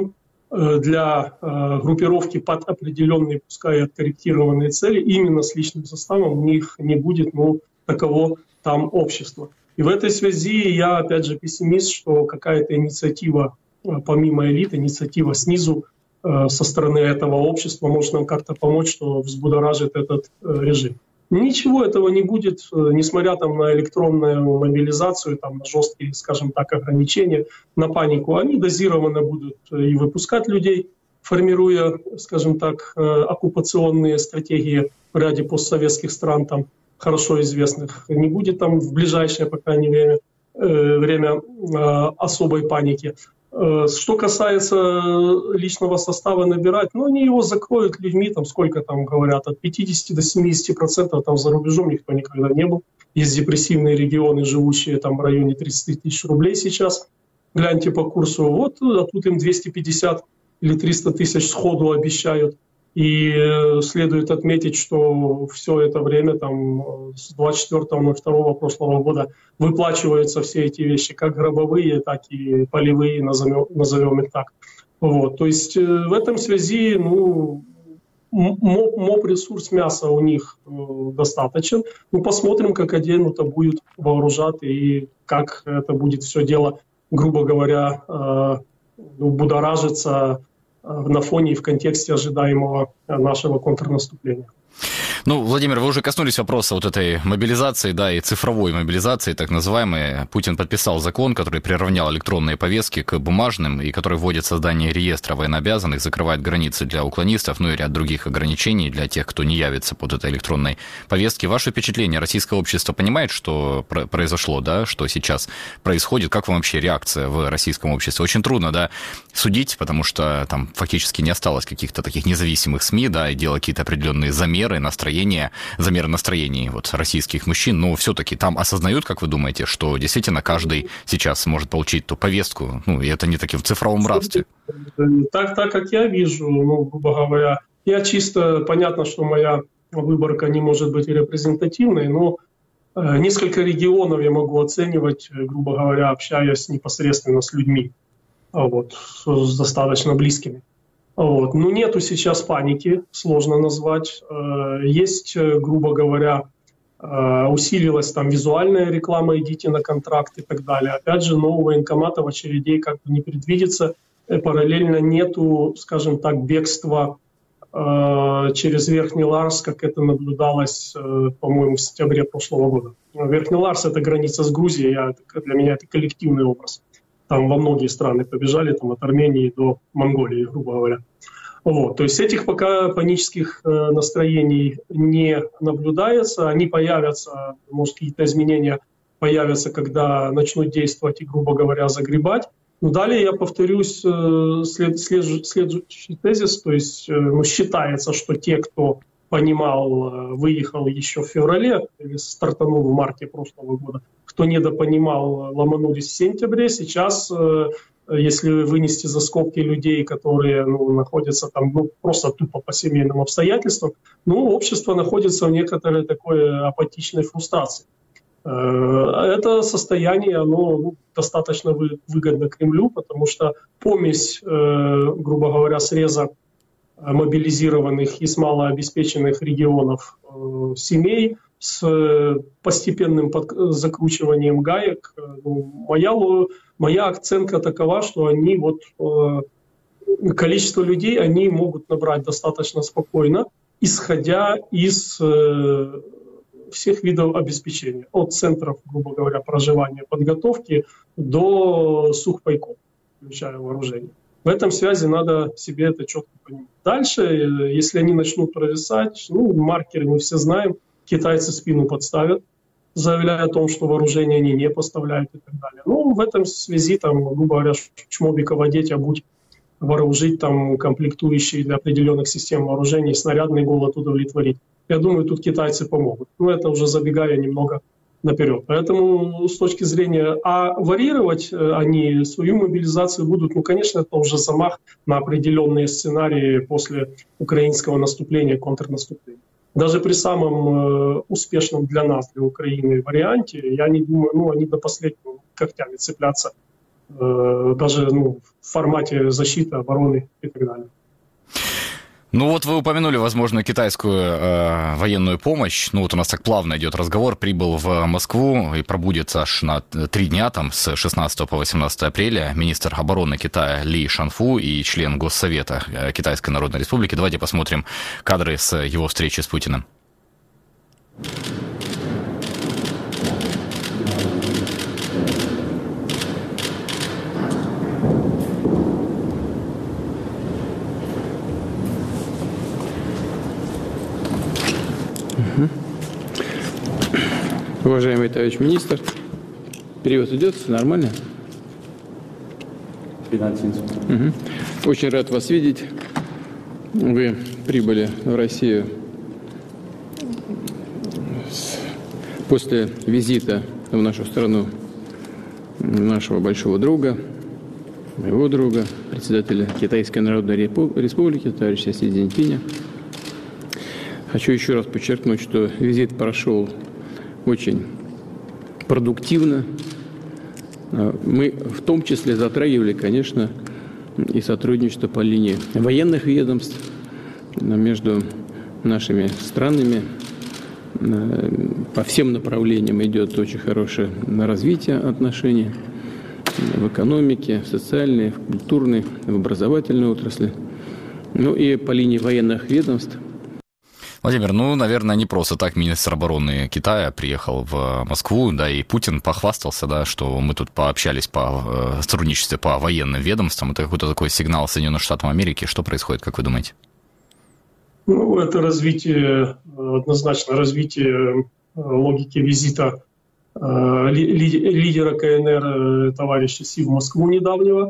для группировки под определенные, пускай откорректированные цели, именно с личным составом у них не будет, таково там общества. И в этой связи я, опять же, пессимист, что какая-то инициатива, помимо элиты, инициатива снизу со стороны этого общества может нам как-то помочь, что взбудоражит этот режим. Ничего этого не будет, несмотря там на электронную мобилизацию, там, на жесткие, скажем так, ограничения, на панику. Они дозированно будут и выпускать людей, формируя, скажем так, оккупационные стратегии в ряде постсоветских стран, там, хорошо известных. Не будет там в ближайшее, по крайней мере, время особой паники. Что касается личного состава набирать, они его закроют людьми, там сколько там говорят, от 50 до 70%, там за рубежом никто никогда не был. Есть депрессивные регионы, живущие там в районе 30 тысяч рублей сейчас. Гляньте по курсу, а тут им 250 или 300 тысяч сходу обещают. И следует отметить, что все это время, там, с 24.02 прошлого года, выплачиваются все эти вещи, как гробовые, так и полевые, назовем их так. Вот. То есть в этом связи МОП-ресурс мяса у них достаточен. Посмотрим, как оденуто будет вооружать и как это будет все дело, грубо говоря, будоражиться на фоне и в контексте ожидаемого нашего контрнаступления. Владимир, вы уже коснулись вопроса вот этой мобилизации, да, и цифровой мобилизации, так называемой. Путин подписал закон, который приравнял электронные повестки к бумажным, и который вводит создание реестра военнообязанных, закрывает границы для уклонистов, и ряд других ограничений для тех, кто не явится под этой электронной повестке. Ваше впечатление, российское общество понимает, что произошло, да, что сейчас происходит? Как вам вообще реакция в российском обществе? Очень трудно, да, судить, потому что там фактически не осталось каких-то таких независимых СМИ, да, и делать какие-то определенные замеры настроений российских мужчин, но все-таки там осознают, как вы думаете, что действительно каждый сейчас может получить ту повестку, и это не таким в цифровом рабстве? Так как я вижу, грубо говоря, я чисто, понятно, что моя выборка не может быть репрезентативной, но несколько регионов я могу оценивать, грубо говоря, общаясь непосредственно с людьми, с достаточно близкими. Нету сейчас паники, сложно назвать. Есть, грубо говоря, усилилась там визуальная реклама, идите на контракт и так далее. Опять же, нового военкоматов, очередей как бы не предвидится. Параллельно нету, скажем так, бегства через Верхний Ларс, как это наблюдалось, по-моему, в сентябре прошлого года. Верхний Ларс – это граница с Грузией, для меня это коллективный образ. Там во многие страны побежали, там от Армении до Монголии, грубо говоря. То есть этих пока панических настроений не наблюдается. Они появятся, может, какие-то изменения появятся, когда начнут действовать и, грубо говоря, загребать. Но далее я повторюсь следующий тезис. То есть считается, что те, кто понимал, выехал еще в феврале или стартанул в марте прошлого года, кто недопонимал, ломанулись в сентябре. Сейчас, если вынести за скобки людей, которые находятся там просто тупо по семейным обстоятельствам, общество находится в некоторой такой апатичной фрустрации. Это состояние, оно достаточно выгодно Кремлю, потому что помесь, грубо говоря, среза мобилизированных и с малообеспеченных регионов семей с постепенным закручиванием гаек. Моя оценка такова, что они количество людей они могут набрать достаточно спокойно, исходя из всех видов обеспечения, от центров, грубо говоря, проживания, подготовки до сухпайков, включая вооружение. В этом связи надо себе это четко понимать. Дальше, если они начнут провисать, маркеры мы все знаем, китайцы спину подставят, заявляя о том, что вооружение они не поставляют и так далее. В этом связи, грубо говоря, чмобиков одеть, обуть, вооружить комплектующие для определенных систем вооружений, снарядный голод удовлетворить. Я думаю, тут китайцы помогут. Это уже забегая немного наперед. Поэтому с точки зрения, варьировать они свою мобилизацию будут, конечно, это уже замах на определенные сценарии после украинского наступления, контрнаступления. Даже при самом успешном для нас, для Украины варианте, я не думаю, они до последнего когтями цепляться даже в формате защиты, обороны и так далее. Ну вот вы упомянули, возможно, китайскую военную помощь. Ну вот у нас так плавно идет разговор. Прибыл в Москву и пробудет аж на 3 дня, там с 16 по 18 апреля, министр обороны Китая Ли Шанфу и член Госсовета Китайской Народной Республики. Давайте посмотрим кадры с его встречи с Путиным. Уважаемый товарищ министр, перевод идет, все нормально? Угу. Очень рад вас видеть. Вы прибыли в Россию после визита в нашу страну нашего большого друга, моего друга, председателя Китайской Народной Республики, товарища Си Цзиньпиня. Хочу еще раз подчеркнуть, что визит прошел очень продуктивно. Мы в том числе затрагивали, конечно, и сотрудничество по линии военных ведомств между нашими странами. По всем направлениям идет очень хорошее развитие отношений в экономике, в социальной, в культурной, в образовательной отрасли. Ну и по линии военных ведомств. Владимир, наверное, не просто так министр обороны Китая приехал в Москву, да, и Путин похвастался, да, что мы тут пообщались по сотрудничеству по военным ведомствам. Это какой-то такой сигнал Соединенных Штатов Америки. Что происходит, как вы думаете? Это развитие, однозначно развитие логики визита лидера КНР товарища Си в Москву недавнего.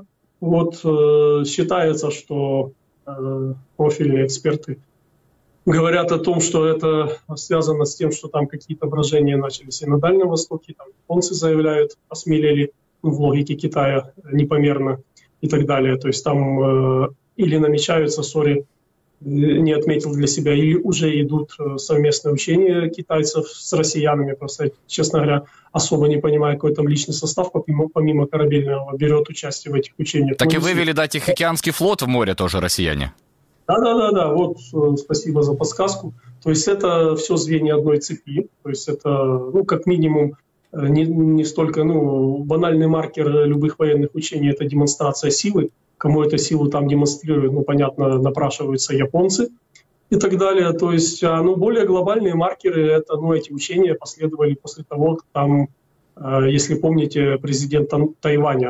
Считается, что профильные эксперты говорят о том, что это связано с тем, что там какие-то брожения начались и на Дальнем Востоке, там японцы заявляют, осмелели в логике Китая непомерно и так далее. То есть там или намечаются ссоры, не отметил для себя, или уже идут совместные учения китайцев с россиянами. Просто, честно говоря, особо не понимаю, какой там личный состав, помимо корабельного, берет участие в этих учениях. Так и вывели, да, Тихоокеанский флот в море тоже россияне. Да. Спасибо за подсказку. То есть это все звенья одной цепи. То есть это, как минимум, не столько, банальный маркер любых военных учений – это демонстрация силы. Кому эту силу там демонстрируют, понятно, напрашиваются японцы и так далее. То есть, более глобальные маркеры – это, эти учения последовали после того, как там, если помните, президент Тайваня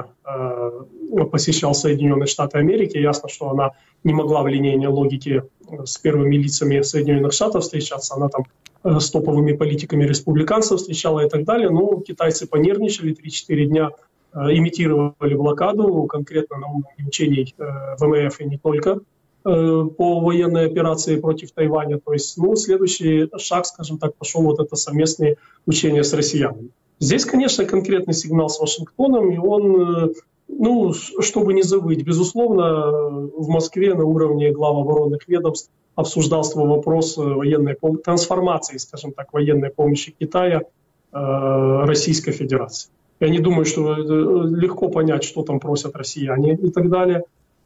посещал Соединенные Штаты Америки. Ясно, что она не могла в линейной логике с первыми лицами Соединенных Штатов встречаться. Она там с топовыми политиками республиканцев встречала и так далее. Китайцы понервничали, 3-4 дня имитировали блокаду, конкретно на уровне учений ВМФ и не только, по военной операции против Тайваня. То есть, следующий шаг, скажем так, пошел это совместные учения с россиянами. Здесь, конечно, конкретный сигнал с Вашингтоном, и он, чтобы не забыть, безусловно, в Москве на уровне глав оборонных ведомств обсуждался вопрос военной трансформации, скажем так, военной помощи Китая Российской Федерации. Я не думаю, что легко понять, что там просят россияне и так далее.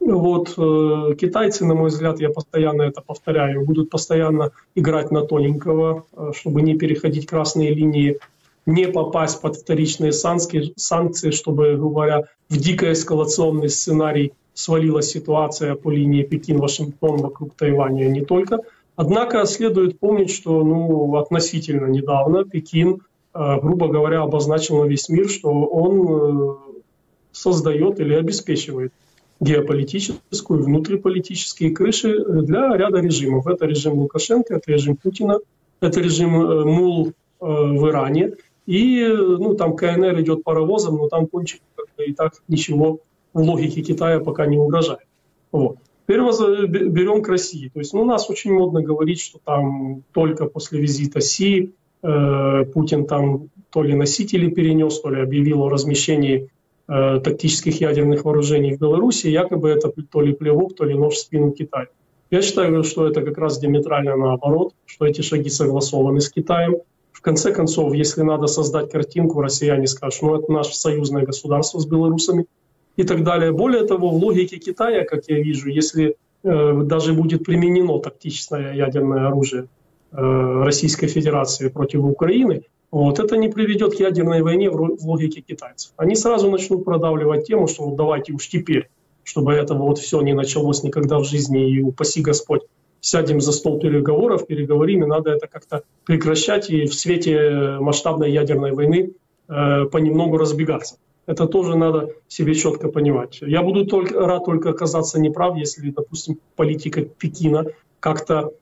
Китайцы, на мой взгляд, я постоянно это повторяю, будут постоянно играть на тоненького, чтобы не переходить красные линии, не попасть под вторичные санкции, чтобы, грубо говоря, в дико эскалационный сценарий свалилась ситуация по линии Пекин-Вашингтон вокруг Тайваня и не только. Однако следует помнить, что относительно недавно Пекин, грубо говоря, обозначил на весь мир, что он создает или обеспечивает геополитическую, внутриполитические крыши для ряда режимов. Это режим Лукашенко, это режим Путина, это режим МУЛ в Иране. И там КНР идет паровозом, но там кончик и так ничего в логике Китая пока не угрожает. Теперь берем к России. То есть у нас очень модно говорить, что там только после визита Си Путин там то ли носители перенес, то ли объявил о размещении тактических ядерных вооружений в Беларуси. Якобы это то ли плевок, то ли нож в спину Китаю. Я считаю, что это как раз диаметрально наоборот, что эти шаги согласованы с Китаем. В конце концов, если надо создать картинку, россияне скажут, это наше союзное государство с белорусами, и так далее. Более того, в логике Китая, как я вижу, если даже будет применено тактическое ядерное оружие Российской Федерации против Украины, вот, это не приведет к ядерной войне в логике китайцев. Они сразу начнут продавливать тему, что вот давайте уж теперь, чтобы этого вот все не началось никогда в жизни, и упаси Господь, сядем за стол переговоров, переговорим, и надо это как-то прекращать и в свете масштабной ядерной войны понемногу разбегаться. Это тоже надо себе четко понимать. Я буду рад только оказаться неправ, если, допустим, политика Пекина как-то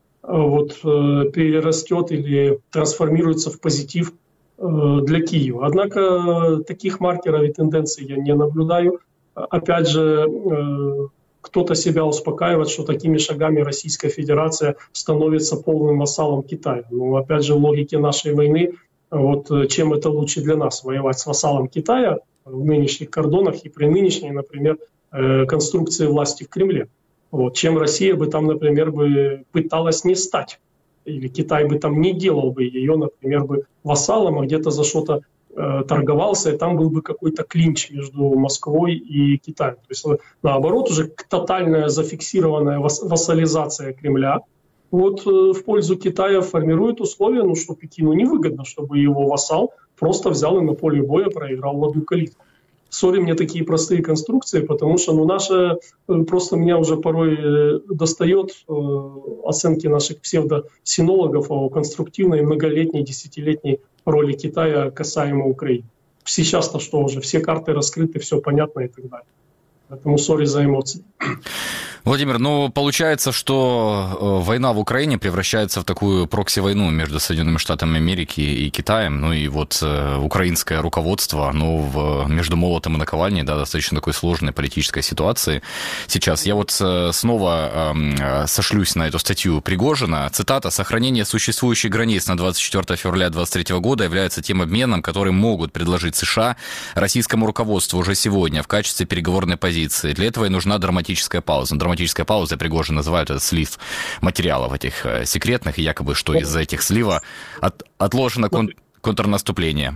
перерастет или трансформируется в позитив для Киева. Однако таких маркеров и тенденций я не наблюдаю. Опять же, кто-то себя успокаивает, что такими шагами Российская Федерация становится полным вассалом Китая. Но опять же, в логике нашей войны, чем это лучше для нас, воевать с вассалом Китая в нынешних кордонах и при нынешней, например, конструкции власти в Кремле. Чем Россия бы там, например, бы пыталась не стать, или Китай бы там не делал бы ее, например, бы вассалом, а где-то за что-то торговался, и там был бы какой-то клинч между Москвой и Китаем. То есть, наоборот, уже тотальная зафиксированная вассализация Кремля в пользу Китая формирует условия, что Пекину невыгодно, чтобы его вассал просто взял и на поле боя проиграл в одну калитку. Сори мне такие простые конструкции, потому что просто меня уже порой достает оценки наших псевдосинологов о конструктивной многолетней, десятилетней роли Китая касаемо Украины. Сейчас-то что уже, все карты раскрыты, все понятно и так далее. Поэтому сори за эмоции. Владимир, получается, что война в Украине превращается в такую прокси-войну между Соединенными Штатами Америки и Китаем. Украинское руководство, между молотом и наковальней, достаточно такой сложной политической ситуации. Сейчас я снова сошлюсь на эту статью Пригожина. Цитата: «Сохранение существующих границ на 24 февраля 2023 года является тем обменом, который могут предложить США российскому руководству уже сегодня в качестве переговорной позиции. Для этого и нужна драматическая пауза». Драматическая пауза, Пригожин называют это слив материалов этих секретных, и якобы, что из-за этих слива отложено контрнаступление.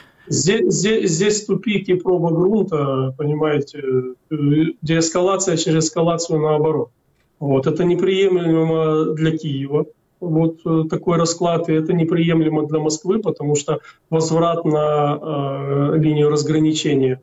Здесь тупик и проба грунта, понимаете, деэскалация через эскалацию наоборот. Это неприемлемо для Киева, такой расклад, и это неприемлемо для Москвы, потому что возврат на линию разграничения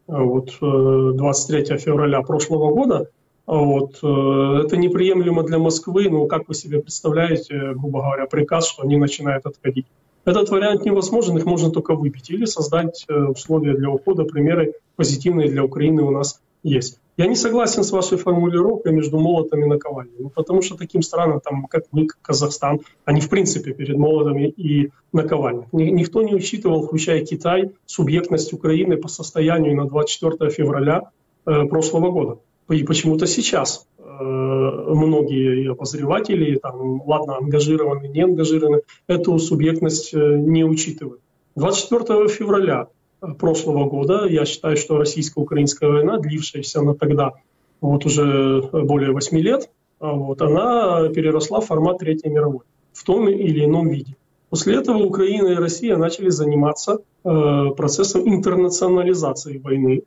23 февраля прошлого года, это неприемлемо для Москвы, как вы себе представляете, грубо говоря, приказ, что они начинают отходить. Этот вариант невозможен, их можно только выбить или создать условия для ухода. Примеры позитивные для Украины у нас есть. Я не согласен с вашей формулировкой между молотом и наковальней, потому что таким странам, как мы, Казахстан, они в принципе перед молотом и наковальней. Никто не учитывал, включая Китай, субъектность Украины по состоянию на 24 февраля прошлого года. И почему-то сейчас многие обозреватели, ангажированы, не ангажированы, эту субъектность не учитывают. 24 февраля прошлого года, я считаю, что российско-украинская война, длившаяся на тогда уже более 8 лет, она переросла в формат Третьей мировой в том или ином виде. После этого Украина и Россия начали заниматься процессом интернационализации войны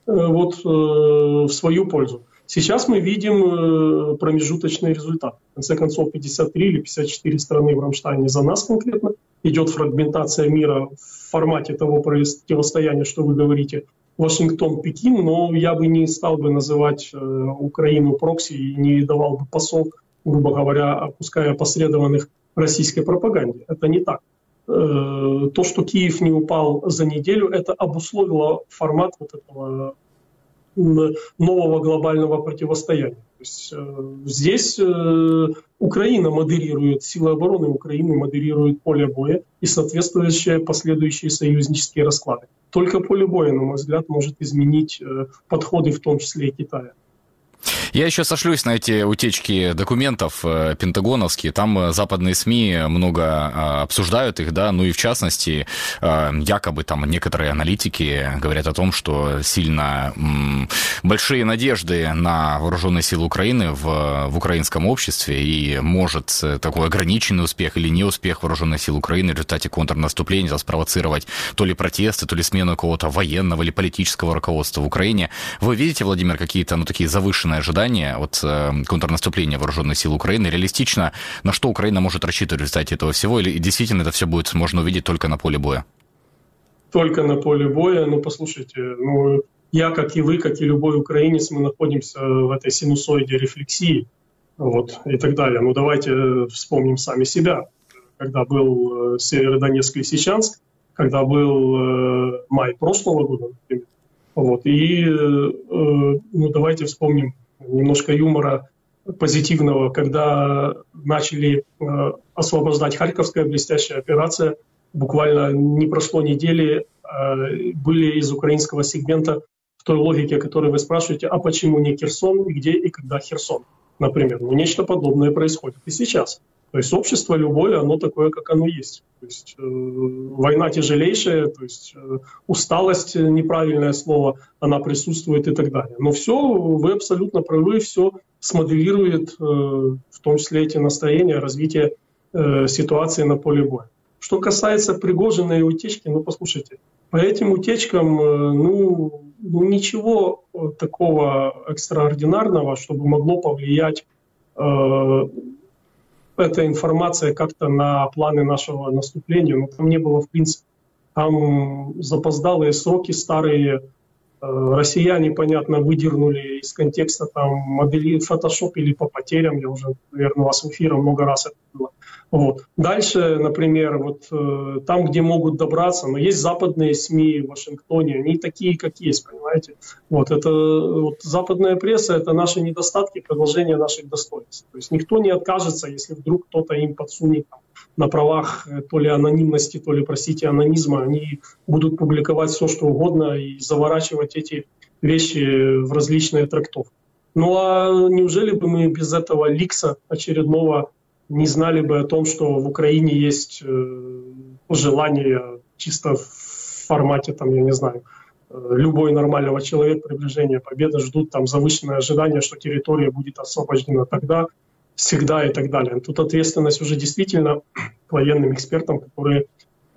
в свою пользу. Сейчас мы видим промежуточный результат. В конце концов, 53 или 54 страны в Рамштайне за нас конкретно. Идет фрагментация мира в формате того противостояния, что вы говорите, Вашингтон-Пекин, но я бы не стал бы называть Украину прокси и не давал бы посол, грубо говоря, опуская опосредованных российской пропаганде. Это не так. То, что Киев не упал за неделю, это обусловило формат этого нового глобального противостояния. То есть, здесь Украина модерирует, силы обороны Украины модерируют поле боя и соответствующие последующие союзнические расклады. Только поле боя, на мой взгляд, может изменить подходы, в том числе и Китая. Я еще сошлюсь на эти утечки документов пентагоновские. Там западные СМИ много обсуждают их, да, ну и в частности, якобы там некоторые аналитики говорят о том, что сильно большие надежды на вооруженные силы Украины в украинском обществе, и может такой ограниченный успех или неуспех вооруженных сил Украины в результате контрнаступления спровоцировать то ли протесты, то ли смену какого-то военного или политического руководства в Украине. Вы видите, Владимир, какие-то, такие завышенные ожидания от контрнаступления вооруженных сил Украины? Реалистично, на что Украина может рассчитывать в результате этого всего? Или действительно это все будет можно увидеть только на поле боя? Только на поле боя. Послушайте, я, как и вы, как и любой украинец, мы находимся в этой синусоиде рефлексии, и так далее. Давайте вспомним сами себя. Когда был Северодонецк, Лисичанск, когда был май прошлого года, например. Давайте вспомним немножко юмора позитивного, когда начали освобождать Харьковская блестящая операция. Буквально не прошло недели, были из украинского сегмента в той логике, о которой вы спрашиваете, а почему не Херсон, и где и когда Херсон, например. Нечто подобное происходит и сейчас. То есть общество любое, оно такое, как оно есть. То есть война тяжелейшая, то есть усталость, неправильное слово, она присутствует и так далее. Но все, вы абсолютно правы, все смоделирует, в том числе эти настроения, развитие ситуации на поле боя. Что касается Пригожина и утечки, послушайте, по этим утечкам, ничего такого экстраординарного, чтобы могло повлиять эта информация как-то на планы нашего наступления, там не было в принципе. Там запоздалые сроки старые, россияне, понятно, выдернули из контекста, там модели фотошопили по потерям, я уже, наверное, у вас в эфире много раз это было. Дальше, например, там, где могут добраться, но есть западные СМИ в Вашингтоне, они такие, как есть, понимаете. Западная пресса — это наши недостатки, продолжение наших достоинств. То есть никто не откажется, если вдруг кто-то им подсунет на правах то ли анонимности, то ли, простите, анонизма, они будут публиковать все, что угодно и заворачивать эти вещи в различные трактовки. А неужели бы мы без этого ликса очередного не знали бы о том, что в Украине есть желание чисто в формате, я не знаю, любой нормального человека, приближения победы, ждут завышенное ожидание, что территория будет освобождена тогда, всегда и так далее. Тут ответственность уже действительно к военным экспертам, которые,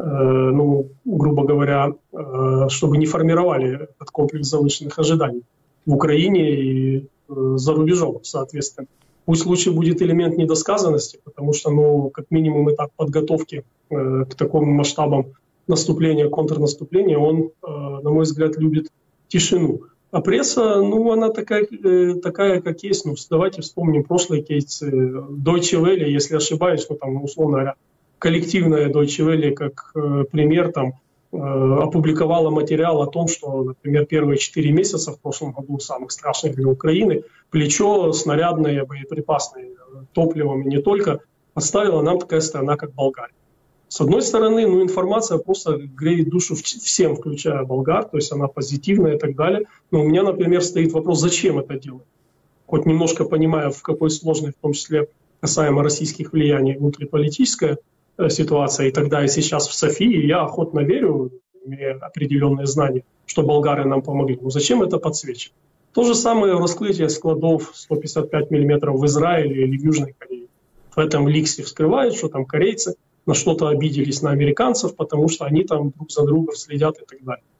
грубо говоря, чтобы не формировали этот комплекс завышенных ожиданий в Украине и за рубежом, соответственно. Пусть лучше будет элемент недосказанности, потому что, как минимум, этап подготовки к такому масштабам наступления, контрнаступления, он, на мой взгляд, любит тишину. А пресса, она такая, как есть. Давайте вспомним прошлые кейсы. Deutsche Welle, если ошибаюсь, условно говоря, коллективная Deutsche Welle, как пример, опубликовала материал о том, что, например, первые 4 месяца в прошлом году, самых страшных для Украины, плечо снарядное, боеприпасное, топливом и не только, оставила нам такая страна, как Болгария. С одной стороны, информация просто греет душу всем, включая болгар, то есть она позитивная и так далее. Но у меня, например, стоит вопрос, зачем это делать? Хоть немножко понимая, в какой сложной, в том числе касаемо российских влияний, внутриполитическая ситуация, и тогда и сейчас в Софии, я охотно верю, имея определенные знания, что болгары нам помогли. Зачем это подсвечивать? То же самое раскрытие складов 155 мм в Израиле или в Южной Корее. В этом ликсе вскрывают, что там корейцы на что-то обиделись на американцев, потому что они там друг за другом следят и так далее.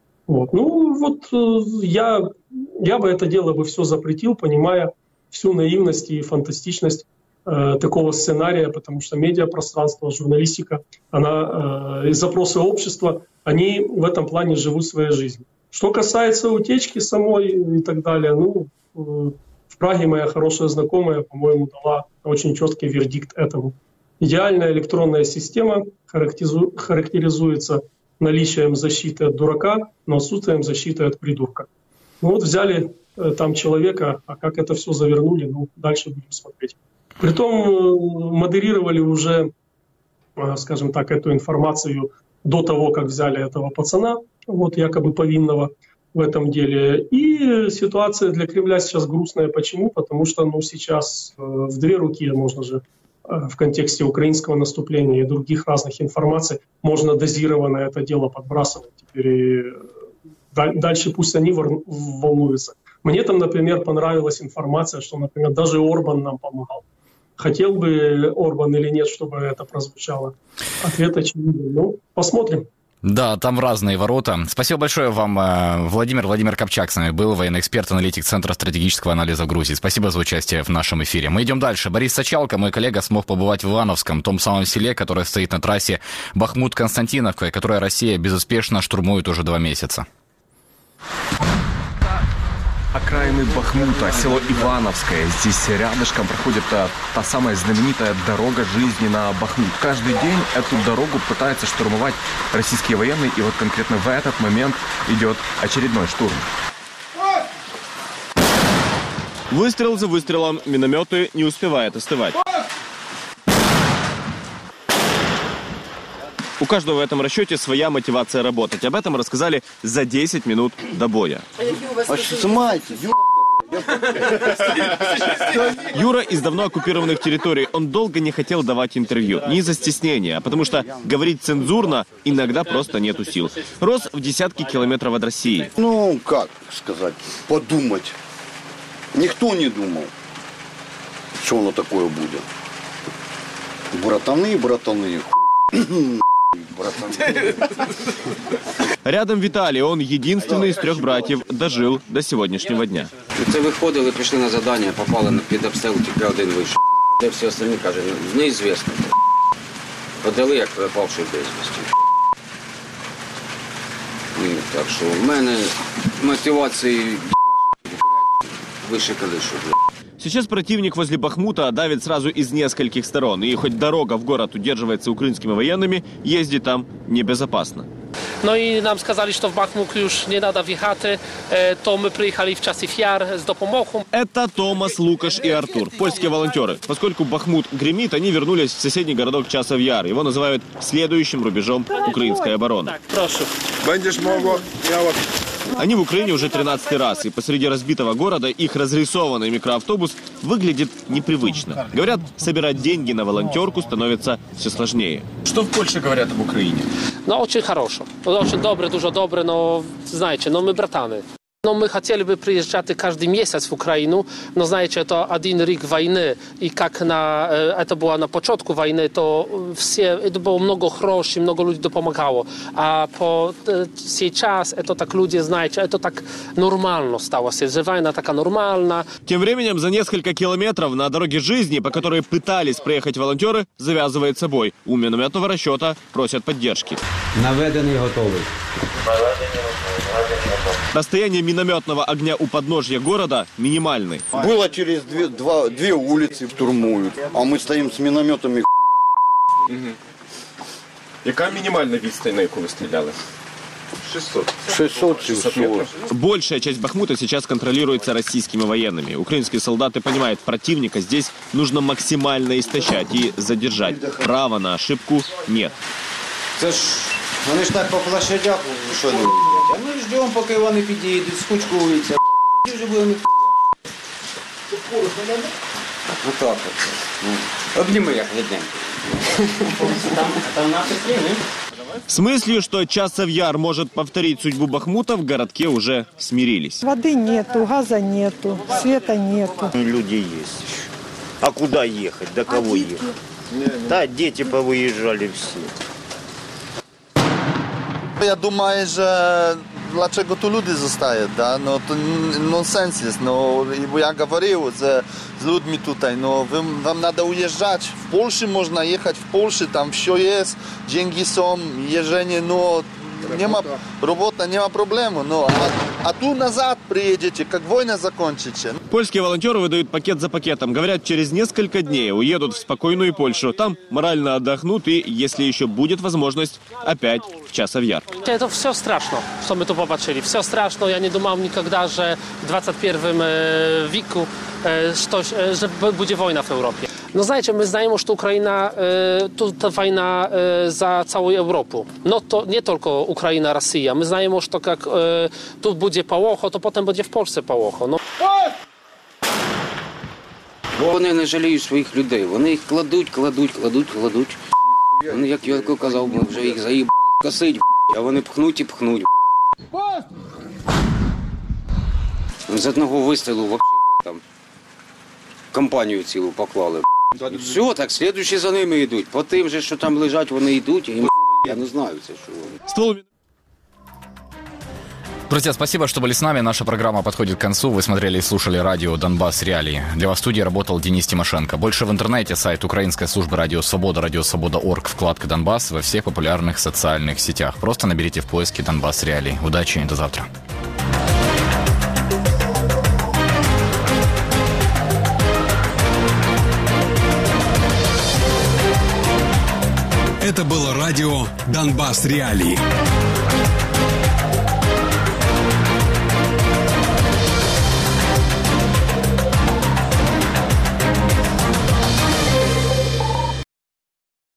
Я бы это дело все запретил, понимая всю наивность и фантастичность такого сценария, потому что медиапространство, журналистика, и запросы общества, они в этом плане живут своей жизнью. Что касается утечки самой и так далее, в Праге моя хорошая знакомая, по-моему, дала очень четкий вердикт этому. Идеальная электронная система характеризуется наличием защиты от дурака, но отсутствием защиты от придурка. Взяли там человека, а как это все завернули, дальше будем смотреть. Притом модерировали уже, скажем так, эту информацию до того, как взяли этого пацана, якобы повинного. в этом деле. И ситуация для Кремля сейчас грустная. Почему? Потому что сейчас в две руки можно же в контексте украинского наступления и других разных информаций можно дозированно это дело подбрасывать. Теперь дальше пусть они волнуются. Мне там, например, понравилась информация, что, например, даже Орбан нам помогал. Хотел бы Орбан или нет, чтобы это прозвучало? Ответ очевиден. Ну, посмотрим. Да, там разные ворота. Спасибо большое вам, Владимир. Владимир Копчак с нами был, военный эксперт, аналитик Центра стратегического анализа в Грузии. Спасибо за участие в нашем эфире. Мы идем дальше. Борис Сачалко, мой коллега, смог побывать в Ивановском, том самом селе, которое стоит на трассе Бахмут-Константиновка, которое Россия безуспешно штурмует уже 2 месяца. Окраины Бахмута, село Ивановское. Здесь рядышком проходит та самая знаменитая дорога жизни на Бахмут. Каждый день эту дорогу пытаются штурмовать российские военные. И вот конкретно в этот момент идет очередной штурм. Выстрел за выстрелом. Минометы не успевают остывать. У каждого в этом расчете своя мотивация работать. Об этом рассказали за 10 минут до боя. Юра из давно оккупированных территорий. Он долго не хотел давать интервью. Не из-за стеснения, а потому что говорить цензурно иногда просто нету сил. Рос в десятки километров от России. Ну, как сказать, подумать. Никто не думал, что оно такое будет. Братаны. Рядом Виталий, он единственный из 3 братьев, дожил до сегодняшнего дня. Це виходили, прийшли на завдання, попали під обстріл, тільки один вийшов. Де всі остальні, каже, неізвісно. Подали, як пропавший безвісті. Так що в мене мотивації вище колишу. Сейчас противник возле Бахмута давит сразу из нескольких сторон. И хоть дорога в город удерживается украинскими военными, ездить там небезопасно. No i nam skazali, że w Bachmut już nie nada wjechać, to my przyjechali w czasy Fiar z допомогą. Это Томас, Лукаш и Артур, польские волонтеры. Поскольку Бахмут гремит, они вернулись в соседний городок Часов Яр. Его называют следующим рубежом украинской обороны. Так, прошу. Будешь моего, я вот... Они в Украине уже 13-й раз, и посреди разбитого города их разрисованный микроавтобус выглядит непривычно. Говорят, собирать деньги на волонтерку становится все сложнее. Что в Польше говорят об Украине? No, очень хорошо. Очень dobre, dużo dobre, no, знаете, no, my bratany. No, my chcieliby przyjeżdżać każdy miesiąc w Ukrainę. No, знаете, to один рік wojny i jak to było na początku wojny, to to było mnogo groszy, mnogo ludzi dopomagało. A po сейчас to tak ludzie, знаете, to tak normalno stało się, że wojna taka normalna. Тем временем за несколько километров на дороге жизни, по которой пытались проехать волонтеры, завязывается бой. У минометного расчета просят поддержки. Наведений готовий. Расстояние минометного огня у подножья города минимальный. Было через две улицы штурмуют, а мы стоим с минометами. Яка мінімальна відстань, на яку ви стріляли? 600 метров. Большая часть Бахмута сейчас контролируется российскими военными. Украинские солдаты понимают, противника здесь нужно максимально истощать и задержать. Права на ошибку нет. Це ж, вони ж так по площадях, що не роблять. А ми ждемо, поки вони підійдуть, скучкуються. І вже будемо їх отак от. Обніми як рідненько. Там наші сліни. С мыслью, что Часов Яр может повторить судьбу Бахмута, в городке уже смирились. Воды нету, газа нету, света нету. Люди есть. А куда ехать? До кого ехать? Да, дети повыезжали все. Ja думаю, że dlaczego tu ludzie zostają, da? No to nonsens jest, no bo ja говорил z ludźmi tutaj, no wam надо уезжать, в Польшу można jechać, w Polsce tam все jest, деньги są, jeżdżenie, no nie ma robota, nie ma problemu, no a tu назад приедете, как война закончится. Польские волонтеры выдают пакет за пакетом. Говорят, через несколько дней уедут в спокойную Польшу. Там морально отдохнут и, если еще будет возможность, опять в Часов Яр. To все straszno, co my tu popatrzyli. Все straszno. Ja nie думал никогда, że w XXI wieku że będzie wojna w Europie. No знаете, my znajemy, że Ukraina, to wojna za całą Europę. No to nie tylko Ukraina, Rosja. My znajemy, że jak tu będzie pałocho, to potem będzie w Polsce pałocho. No. Вони не жаліють своїх людей. Вони їх кладуть. Вони, як Йорко казав, вже їх заїбали косить, а вони пхнуть і пхнуть. З одного вистрілу взагалі там компанію цілу поклали. І все, так, слідуючі за ними йдуть. По тим же, що там лежать, вони йдуть, і я не знаю, це що вони. Друзья, спасибо, что были с нами. Наша программа подходит к концу. Вы смотрели и слушали радио «Донбасс. Реалии». Для вас в студии работал Денис Тимошенко. Больше в интернете, сайт украинской службы «Радио Свобода», радиосвобода.орг, вкладка «Донбасс» во всех популярных социальных сетях. Просто наберите в поиске «Донбасс. Реалии». Удачи и до завтра. Это было радио «Донбасс. Реалии».